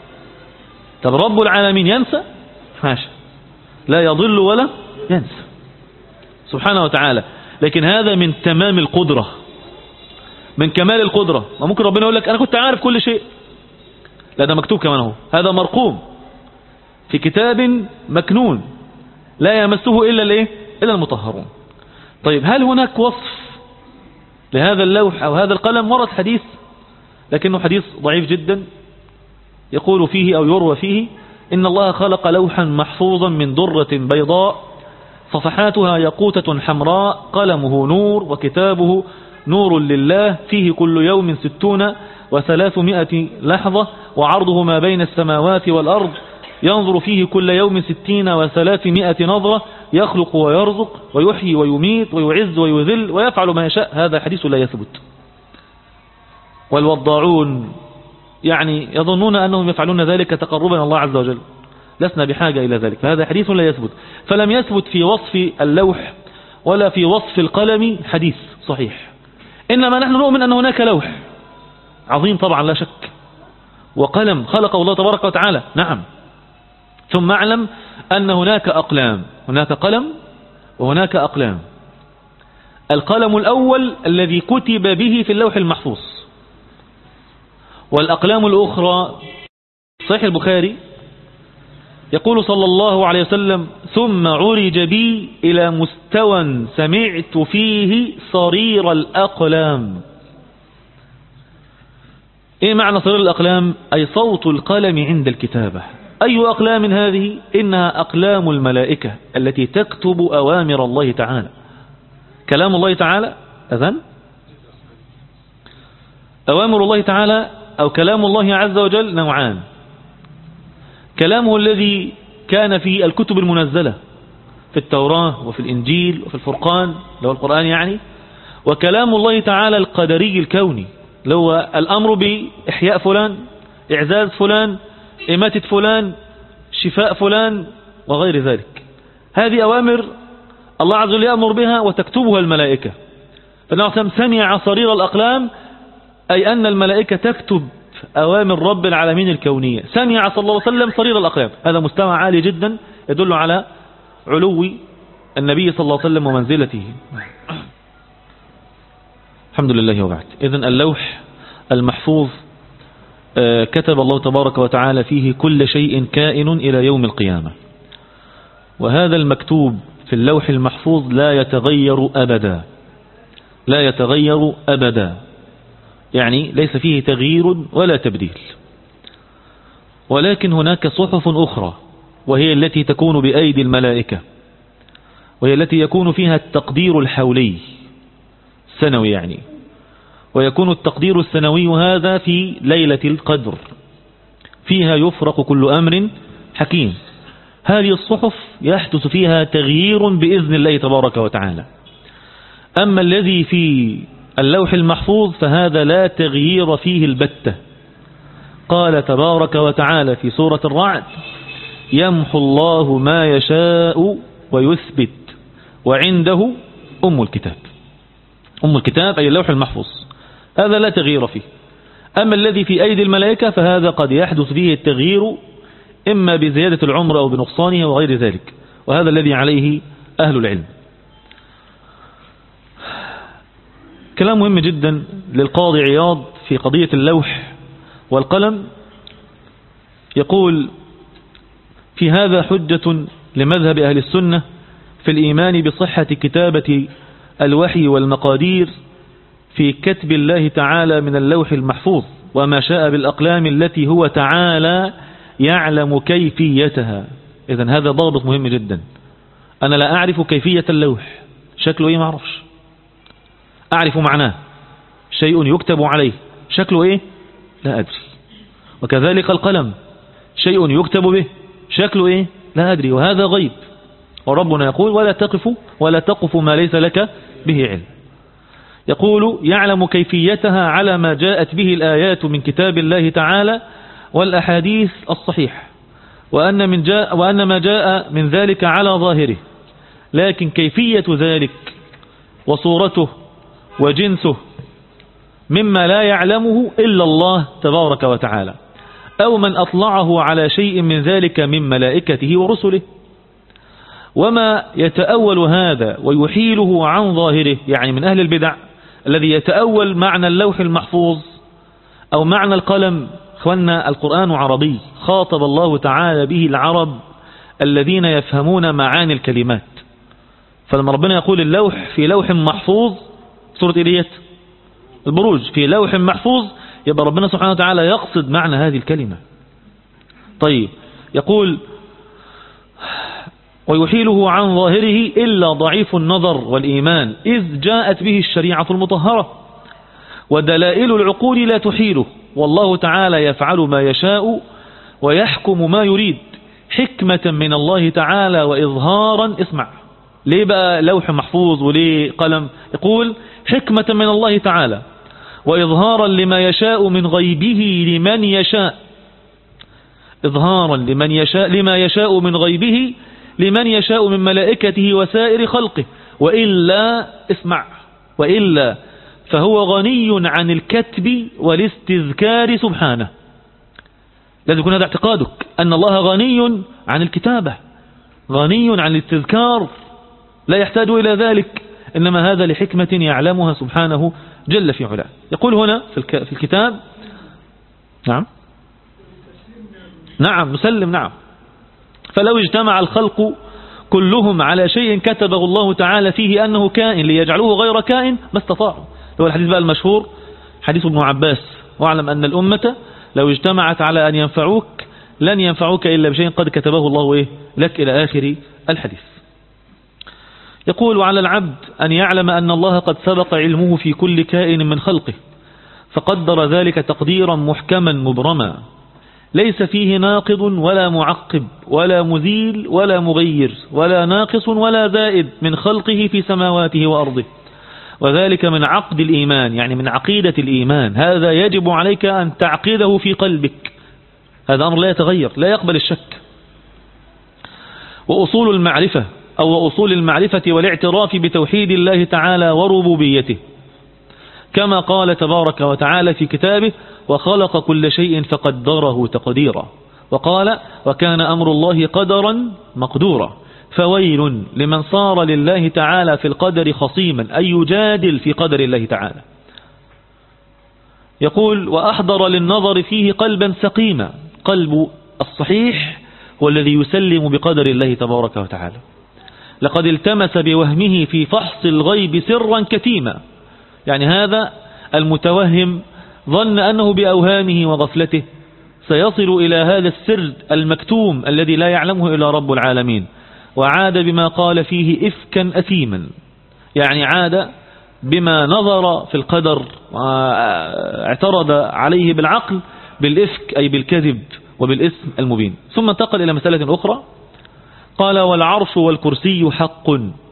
طب رب العالمين ينسى؟ حاشا، لا يضل ولا ينسى سبحانه وتعالى. لكن هذا من تمام القدرة، من كمال القدرة. ما ممكن ربنا يقول لك أنا كنت عارف كل شيء، لا ده مكتوب كمان، هو هذا مرقوم في كتاب مكنون لا يمسه إلا الايه؟ إلا المطهرون. طيب هل هناك وصف لهذا اللوح أو هذا القلم؟ ورد حديث لكنه حديث ضعيف جدا، يقول فيه أو يروى فيه إن الله خلق لوحا محفوظا من درة بيضاء صفحاتها يقوتة حمراء قلمه نور وكتابه نور لله فيه كل يوم ستون وثلاثمائة لحظة وعرضه ما بين السماوات والأرض ينظر فيه كل يوم ستين وثلاثمائة نظرة يخلق ويرزق ويحيي ويميت ويعز ويذل ويفعل ما يشاء. هذا حديث لا يثبت. والوضاعون يعني يظنون أنهم يفعلون ذلك تقربا الله عز وجل، لسنا بحاجة إلى ذلك، فهذا حديث لا يثبت. فلم يثبت في وصف اللوح ولا في وصف القلم حديث صحيح، إنما نحن نؤمن أن هناك لوح عظيم طبعا لا شك، وقلم خلقه الله تبارك وتعالى، نعم. ثم اعلم أن هناك أقلام، هناك قلم وهناك أقلام. القلم الأول الذي كتب به في اللوح المحفوظ، والأقلام الأخرى صحيح البخاري يقول صلى الله عليه وسلم ثم عرج بي إلى مستوى سمعت فيه صرير الأقلام. إيه معنى صرير الأقلام؟ أي صوت القلم عند الكتابة. أي أقلام هذه؟ إنها أقلام الملائكة التي تكتب أوامر الله تعالى. كلام الله تعالى أذن أوامر الله تعالى أو كلام الله عز وجل نوعان: كلامه الذي كان في الكتب المنزلة في التوراة وفي الإنجيل وفي الفرقان اللي هو القرآن يعني، وكلام الله تعالى القدري الكوني اللي هو الأمر بإحياء فلان، إعزاز فلان، إماتة فلان، شفاء فلان وغير ذلك. هذه أوامر الله عز وجل يأمر بها وتكتبها الملائكة. فالنعم سمع صرير الأقلام أي أن الملائكة تكتب أوامر رب العالمين الكونية. سمع صلى الله عليه وسلم صرير الأقلام، هذا مستوى عالي جدا يدل على علو النبي صلى الله عليه وسلم ومنزلته. الحمد لله وبعد. إذن اللوح المحفوظ كتب الله تبارك وتعالى فيه كل شيء كائن إلى يوم القيامة، وهذا المكتوب في اللوح المحفوظ لا يتغير أبدا، لا يتغير أبدا، يعني ليس فيه تغيير ولا تبديل. ولكن هناك صحف أخرى وهي التي تكون بأيدي الملائكة، وهي التي يكون فيها التقدير الحولي سنوي يعني، ويكون التقدير السنوي هذا في ليلة القدر، فيها يفرق كل أمر حكيم. هذه الصحف يحدث فيها تغيير بإذن الله تبارك وتعالى. أما الذي في اللوح المحفوظ فهذا لا تغيير فيه البتة. قال تبارك وتعالى في سورة الرعد يمحو الله ما يشاء ويثبت وعنده أم الكتاب. أم الكتاب أي اللوح المحفوظ، هذا لا تغيير فيه. أما الذي في أيدي الملائكة فهذا قد يحدث فيه التغيير إما بزيادة العمر أو بنقصانه وغير ذلك، وهذا الذي عليه أهل العلم. كلام مهم جدا للقاضي عياض في قضية اللوح والقلم، يقول في هذا حجة لمذهب أهل السنة في الإيمان بصحة كتابة الوحي والمقادير في كتب الله تعالى من اللوح المحفوظ وما شاء بالأقلام التي هو تعالى يعلم كيفيتها. إذن هذا ضابط مهم جدا. أنا لا أعرف كيفية اللوح، شكله إيه ما أعرفش، أعرف معناه، شيء يكتب عليه شكله إيه لا أدري. وكذلك القلم شيء يكتب به شكله إيه لا أدري، وهذا غيب. وربنا يقول ولا تقف ولا تقف ما ليس لك به علم. يقول يعلم كيفيتها على ما جاءت به الآيات من كتاب الله تعالى والأحاديث الصحيحة، وأن, من جاء وأن ما جاء من ذلك على ظاهره، لكن كيفية ذلك وصورته وجنسه مما لا يعلمه إلا الله تبارك وتعالى، أو من أطلعه على شيء من ذلك من ملائكته ورسله. وما يتأول هذا ويحيله عن ظاهره، يعني من أهل البدع الذي يتأول معنى اللوح المحفوظ أو معنى القلم. أخوانا القرآن عربي، خاطب الله تعالى به العرب الذين يفهمون معاني الكلمات، فلما ربنا يقول اللوح في لوح محفوظ، سورة إليت البروج، في لوح محفوظ، يبقى ربنا سبحانه وتعالى يقصد معنى هذه الكلمة. طيب يقول ويحيله عن ظاهره إلا ضعيف النظر والإيمان إذ جاءت به الشريعة المطهرة ودلائل العقول لا تحيله، والله تعالى يفعل ما يشاء ويحكم ما يريد حكمة من الله تعالى وإظهارا. اسمع ليه بقى لوح محفوظ وليه قلم؟ يقول حكمة من الله تعالى وإظهارا لما يشاء من غيبه لمن يشاء، إظهارا لمن يشاء لما يشاء من غيبه لمن يشاء من ملائكته وسائر خلقه، وإلا اسمع وإلا فهو غني عن الكتب والاستذكار سبحانه. لازم يكون هذا اعتقادك أن الله غني عن الكتابة، غني عن الاستذكار، لا يحتاج إلى ذلك، إنما هذا لحكمة يعلمها سبحانه جل في علاه. يقول هنا في الكتاب نعم نعم نسلم نعم فلو اجتمع الخلق كلهم على شيء كتبه الله تعالى فيه أنه كائن ليجعلوه غير كائن ما استطاعوا. هو الحديث بقى المشهور حديث ابن عباس واعلم أن الأمة لو اجتمعت على أن ينفعوك لن ينفعوك إلا بشيء قد كتبه الله إيه لك إلى آخر الحديث. يقول وعلى العبد أن يعلم أن الله قد سبق علمه في كل كائن من خلقه فقدر ذلك تقديرا محكما مبرما ليس فيه ناقض ولا معقب ولا مزيل ولا مغير ولا ناقص ولا زائد من خلقه في سماواته وأرضه، وذلك من عقد الإيمان، يعني من عقيدة الإيمان. هذا يجب عليك أن تعقيده في قلبك، هذا أمر لا يتغير لا يقبل الشك. وأصول المعرفة أو أصول المعرفة والاعتراف بتوحيد الله تعالى وربوبيته، كما قال تبارك وتعالى في كتابه وخلق كل شيء فقدره تقديرا، وقال وكان أمر الله قدرا مقدورا. فويل لمن صار لله تعالى في القدر خصيما أي يجادل في قدر الله تعالى. يقول وأحضر للنظر فيه قلبا سقيما، قلب الصحيح هو الذي يسلم بقدر الله تبارك وتعالى. لقد التمس بوهمه في فحص الغيب سرا كتيما، يعني هذا المتوهم ظن أنه بأوهامه وغفلته سيصل إلى هذا السر المكتوم الذي لا يعلمه إلا رب العالمين، وعاد بما قال فيه إفكا أثيما، يعني عاد بما نظر في القدر واعترض عليه بالعقل بالإفك أي بالكذب وبالإثم المبين. ثم انتقل إلى مسألة أخرى قال والعرش والكرسي حق،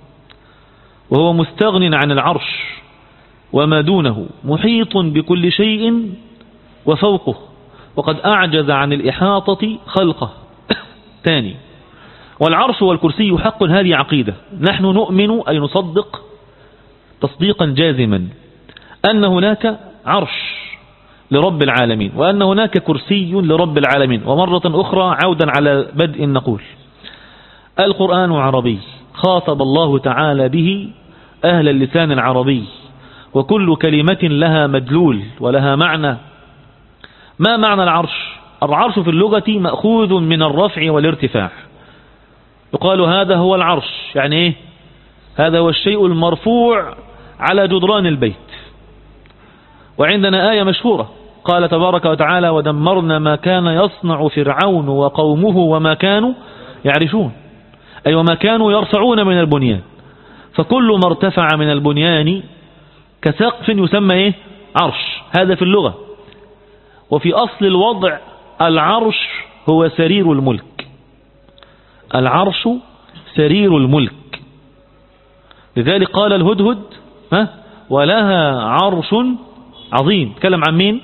وهو مستغن عن العرش وما دونه محيط بكل شيء وفوقه، وقد أعجز عن الإحاطة خلقه. ثاني والعرش والكرسي حق، هذه عقيدة نحن نؤمن أي نصدق تصديقا جازما أن هناك عرش لرب العالمين وأن هناك كرسي لرب العالمين. ومرة أخرى عودا على بدء نقول القرآن عربي خاطب الله تعالى به أهل اللسان العربي، وكل كلمة لها مدلول ولها معنى. ما معنى العرش؟ العرش في اللغة مأخوذ من الرفع والارتفاع، يقال هذا هو العرش، يعني إيه؟ هذا هو الشيء المرفوع على جدران البيت. وعندنا آية مشهورة قال تبارك وتعالى ودمرنا ما كان يصنع فرعون وقومه وما كانوا يعرشون، أي وما كانوا يرفعون من البنيان. فكل ما ارتفع من البنيان كسقف يسمى إيه؟ عرش، هذا في اللغة. وفي أصل الوضع العرش هو سرير الملك، العرش سرير الملك. لذلك قال الهدهد ها ولها عرش عظيم. تكلم عن مين؟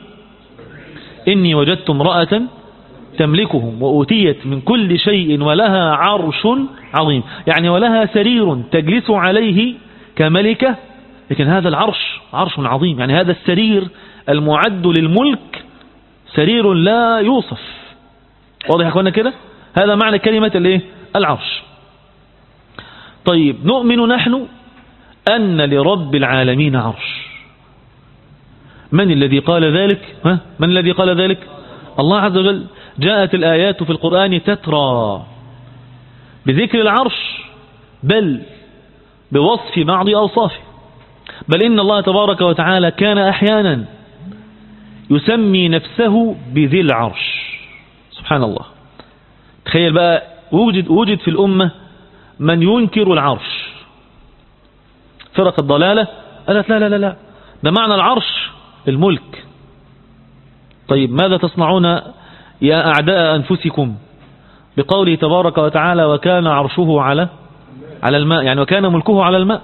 إني وجدت امرأة تملكهم وأوتيت من كل شيء ولها عرش عظيم، يعني ولها سرير تجلس عليه كملكة، لكن هذا العرش عرش عظيم، يعني هذا السرير المعد للملك سرير لا يوصف. واضح يا اخوانا كده؟ هذا معنى كلمة الايه؟ العرش. طيب نؤمن نحن أن لرب العالمين عرش. من الذي قال ذلك؟ ها؟ من الذي قال ذلك؟ الله عز وجل. جاءت الآيات في القرآن تترى بذكر العرش، بل بوصف بعض أوصافه، بل إن الله تبارك وتعالى كان أحيانا يسمي نفسه بذي العرش. سبحان الله. تخيل بقى، وجد, وجد في الأمة من ينكر العرش. فرق الضلالة قالت لا لا لا لا، ده معنى العرش الملك. طيب ماذا تصنعون يا أعداء أنفسكم بقوله تبارك وتعالى وكان عرشه على على الماء، يعني وكان ملكه على الماء،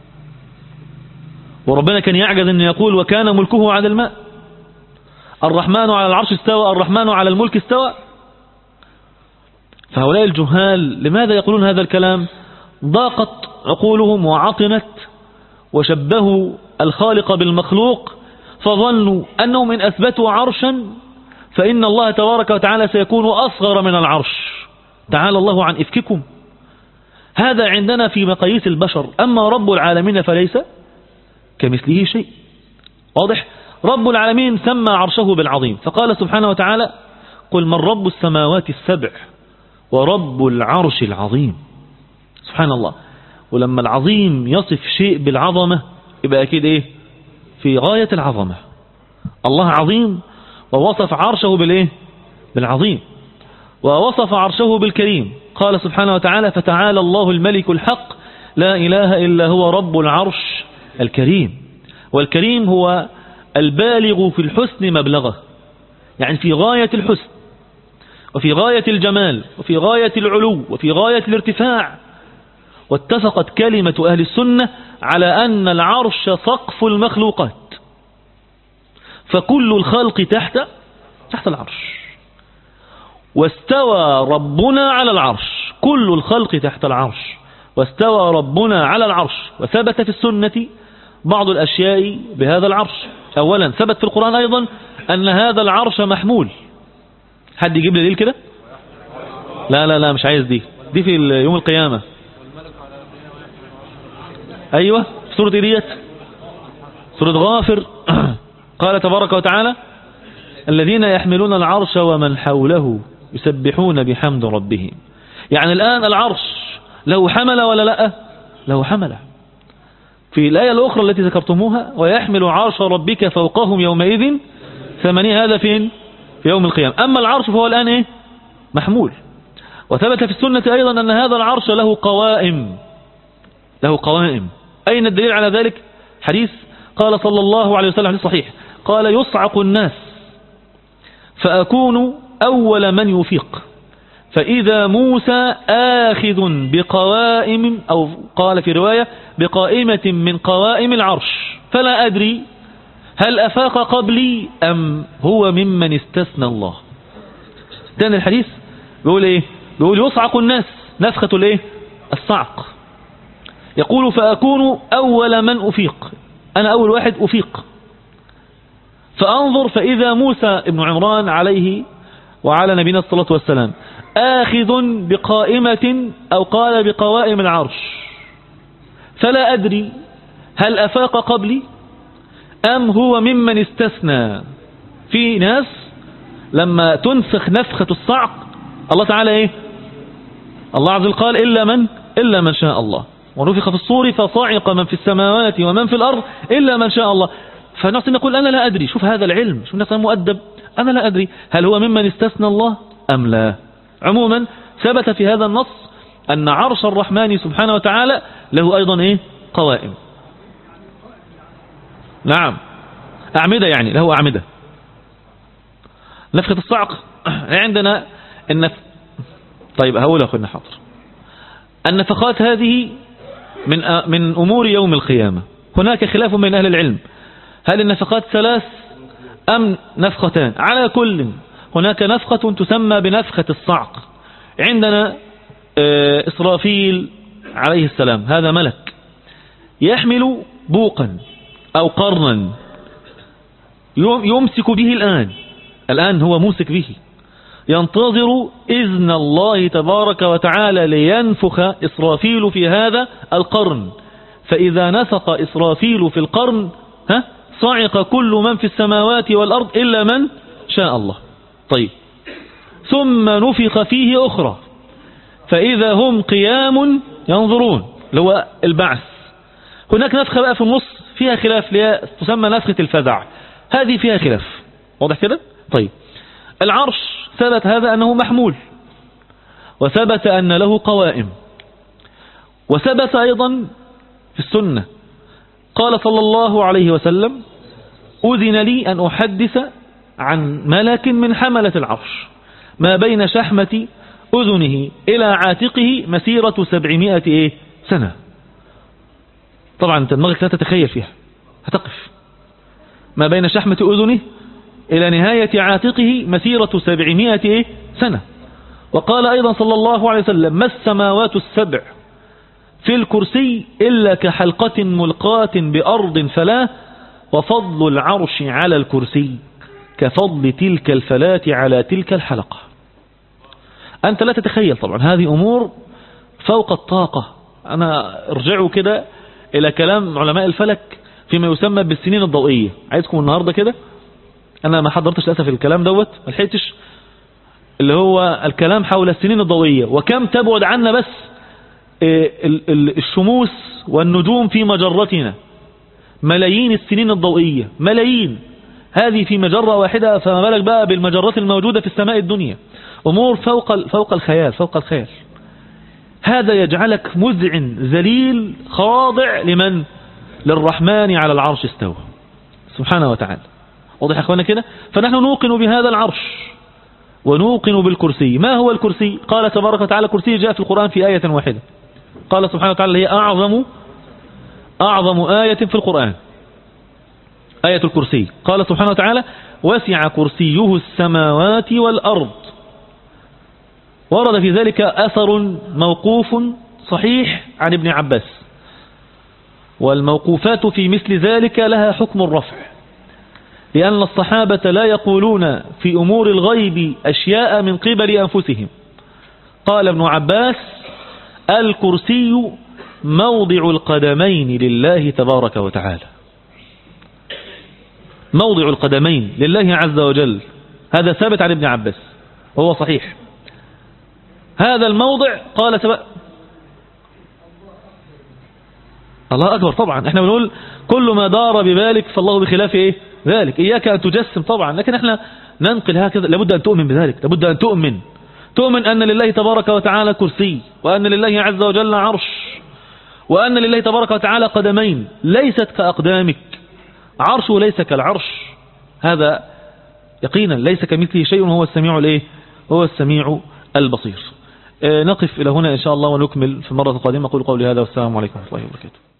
وربنا كان يعجز أن يقول وكان ملكه على الماء. الرحمن على العرش استوى، الرحمن على الملك استوى. فهؤلاء الجهال لماذا يقولون هذا الكلام؟ ضاقت عقولهم وعطنت وشبهوا الخالق بالمخلوق، فظنوا أنهم إن أثبتوا عرشا فإن الله تبارك وتعالى سيكون أصغر من العرش. تعالى الله عن إفككم. هذا عندنا في مقاييس البشر، أما رب العالمين فليس كمثله شيء. واضح؟ رب العالمين سمى عرشه بالعظيم، فقال سبحانه وتعالى قل من رب السماوات السبع ورب العرش العظيم. سبحان الله. ولما العظيم يصف شيء بالعظمة يبقى أكيد إيه؟ في غاية العظمة. الله عظيم ووصف عرشه بالإيه؟ بالعظيم. ووصف عرشه بالكريم، قال سبحانه وتعالى فتعالى الله الملك الحق لا إله إلا هو رب العرش الكريم. والكريم هو البالغ في الحسن مبلغه، يعني في غاية الحسن وفي غاية الجمال وفي غاية العلو وفي غاية الارتفاع. واتفقت كلمة أهل السنة على أن العرش سقف المخلوقات، فكل الخلق تحت تحت العرش. واستوى ربنا على العرش، كل الخلق تحت العرش، واستوى ربنا على العرش. وثبت في السنة بعض الأشياء بهذا العرش. أولا ثبت في القرآن أيضا أن هذا العرش محمول. حد يجيب لي دليل كده؟ لا لا لا مش عايز دي، دي في يوم القيامة. أيوة في سورة ديت، سورة غافر. قال تبارك وتعالى الذين يحملون العرش ومن حوله يسبحون بحمد ربهم. يعني الآن العرش له حمل ولا لا؟ له حمل. في الآية الأخرى التي ذكرتموها ويحمل عرش ربك فوقهم يومئذ ثمانية، هذا فين؟ في يوم القيامة. أما العرش فهو الآن إيه؟ محمول. وثبت في السنة أيضا أن هذا العرش له قوائم، له قوائم. أين الدليل على ذلك؟ حديث قال صلى الله عليه وسلم حديث صحيح، قال يصعق الناس فأكون أول من يفيق، فإذا موسى آخذ بقوائم، أو قال في رواية بقائمة من قوائم العرش، فلا أدري هل أفاق قبلي أم هو ممن استثنى الله. تاني الحديث بيقول إيه؟ بيقول يصعق الناس، نفخة الإيه؟ الصعق. يقول فأكون أول من أفيق، أنا أول واحد أفيق، فأنظر فإذا موسى ابن عمران عليه وعلى نبينا الصلاة والسلام آخذ بقائمة أو قال بقوائم العرش، فلا أدري هل أفاق قبلي أم هو ممن استثنى. في ناس لما تنفخ نفخة الصعق الله تعالى إيه؟ الله عز وجل قال إلا من إلا من شاء الله، ونفخ في الصور فصعق من في السماوات ومن في الأرض إلا من شاء الله. فنحن نقول أنا لا أدري. شوف هذا العلم، شوف الناس مؤدب، أنا لا أدري هل هو ممن استثنى الله أم لا. عموما ثبت في هذا النص أن عرش الرحمن سبحانه وتعالى له أيضا إيه؟ قوائم. نعم أعمدة، يعني له أعمدة. نفخة الصعق عندنا النف... طيب هقول أخونا حاضر. النفخات هذه من أ... من أمور يوم القيامة. هناك خلاف بين أهل العلم، هل النفخات ثلاث أم نفختان؟ على كل هناك نفخة تسمى بنفخة الصعق. عندنا إسرافيل عليه السلام، هذا ملك يحمل بوقا أو قرنا يمسك به الآن الآن هو موسك به، ينتظر إذن الله تبارك وتعالى لينفخ إسرافيل في هذا القرن. فإذا نفخ إسرافيل في القرن ها صعق كل من في السماوات والأرض إلا من شاء الله. طيب ثم نفخ فيه أخرى فإذا هم قيام ينظرون، اللي هو البعث. هناك نفخة بقى في النص فيها خلاف، لها تسمى نفخة الفزع، هذه فيها خلاف، واضح كده؟ طيب العرش ثبت هذا أنه محمول، وثبت أن له قوائم، وثبت أيضا في السنة قال صلى الله عليه وسلم أذن لي أن أحدث عن ملك من حملة العرش ما بين شحمة أذنه إلى عاتقه مسيرة سبعمائة إيه سنة. طبعا انت دماغك لا تتخيل فيها، هتقف. ما بين شحمة أذنه إلى نهاية عاتقه مسيرة سبعمائة إيه سنة. وقال أيضا صلى الله عليه وسلم ما السماوات السبع في الكرسي إلا كحلقة ملقاة بأرض فلا، وفضل العرش على الكرسي كفضل تلك الفلاة على تلك الحلقة. أنت لا تتخيل طبعا، هذه أمور فوق الطاقة. أنا ارجعوا كده إلى كلام علماء الفلك فيما يسمى بالسنين الضوئية. عايزكم النهاردة كده، أنا ما حضرتش للأسف الكلام دوت، ما لحقتش، اللي هو الكلام حول السنين الضوئية وكم تبعد عنا بس الشموس والنجوم في مجرتنا، ملايين السنين الضوئية، ملايين، هذه في مجرة واحدة، فما بالك بقى بالمجرات الموجودة في السماء الدنيا، أمور فوق فوق الخيال، فوق الخيال. هذا يجعلك مذعن ذليل خاضع لمن؟ للرحمن على العرش استوى سبحانه وتعالى. واضح يا اخوانا كده؟ فنحن نوقن بهذا العرش ونوقن بالكرسي. ما هو الكرسي؟ قال تبارك وتعالى كرسي جاء في القرآن في آية واحدة، قال سبحانه وتعالى هي أعظم أعظم آية في القرآن، آية الكرسي. قال سبحانه وتعالى وسع كرسيه السماوات والأرض. ورد في ذلك أثر موقوف صحيح عن ابن عباس، والموقوفات في مثل ذلك لها حكم الرفع، لأن الصحابة لا يقولون في أمور الغيب أشياء من قبل أنفسهم. قال ابن عباس الكرسي موضع القدمين لله تبارك وتعالى، موضع القدمين لله عز وجل، هذا ثابت عن ابن عباس وهو صحيح. هذا الموضع قال تبارك الله أكبر. طبعا احنا بنقول كل ما دار ببالك فالله بخلاف ايه ذلك، إياك أن تجسم طبعا، لكن احنا ننقل هكذا. لابد أن تؤمن بذلك، لابد أن تؤمن تؤمن أن لله تبارك وتعالى كرسي، وأن لله عز وجل عرش، وأن لله تبارك وتعالى قدمين ليست كأقدامك، عرشه ليس كالعرش، هذا يقينا ليس كمثله شيء، هو السميع الايه هو السميع البصير. نقف إلى هنا إن شاء الله ونكمل في المرة القادمة. أقول قولي هذا والسلام عليكم ورحمة الله وبركاته.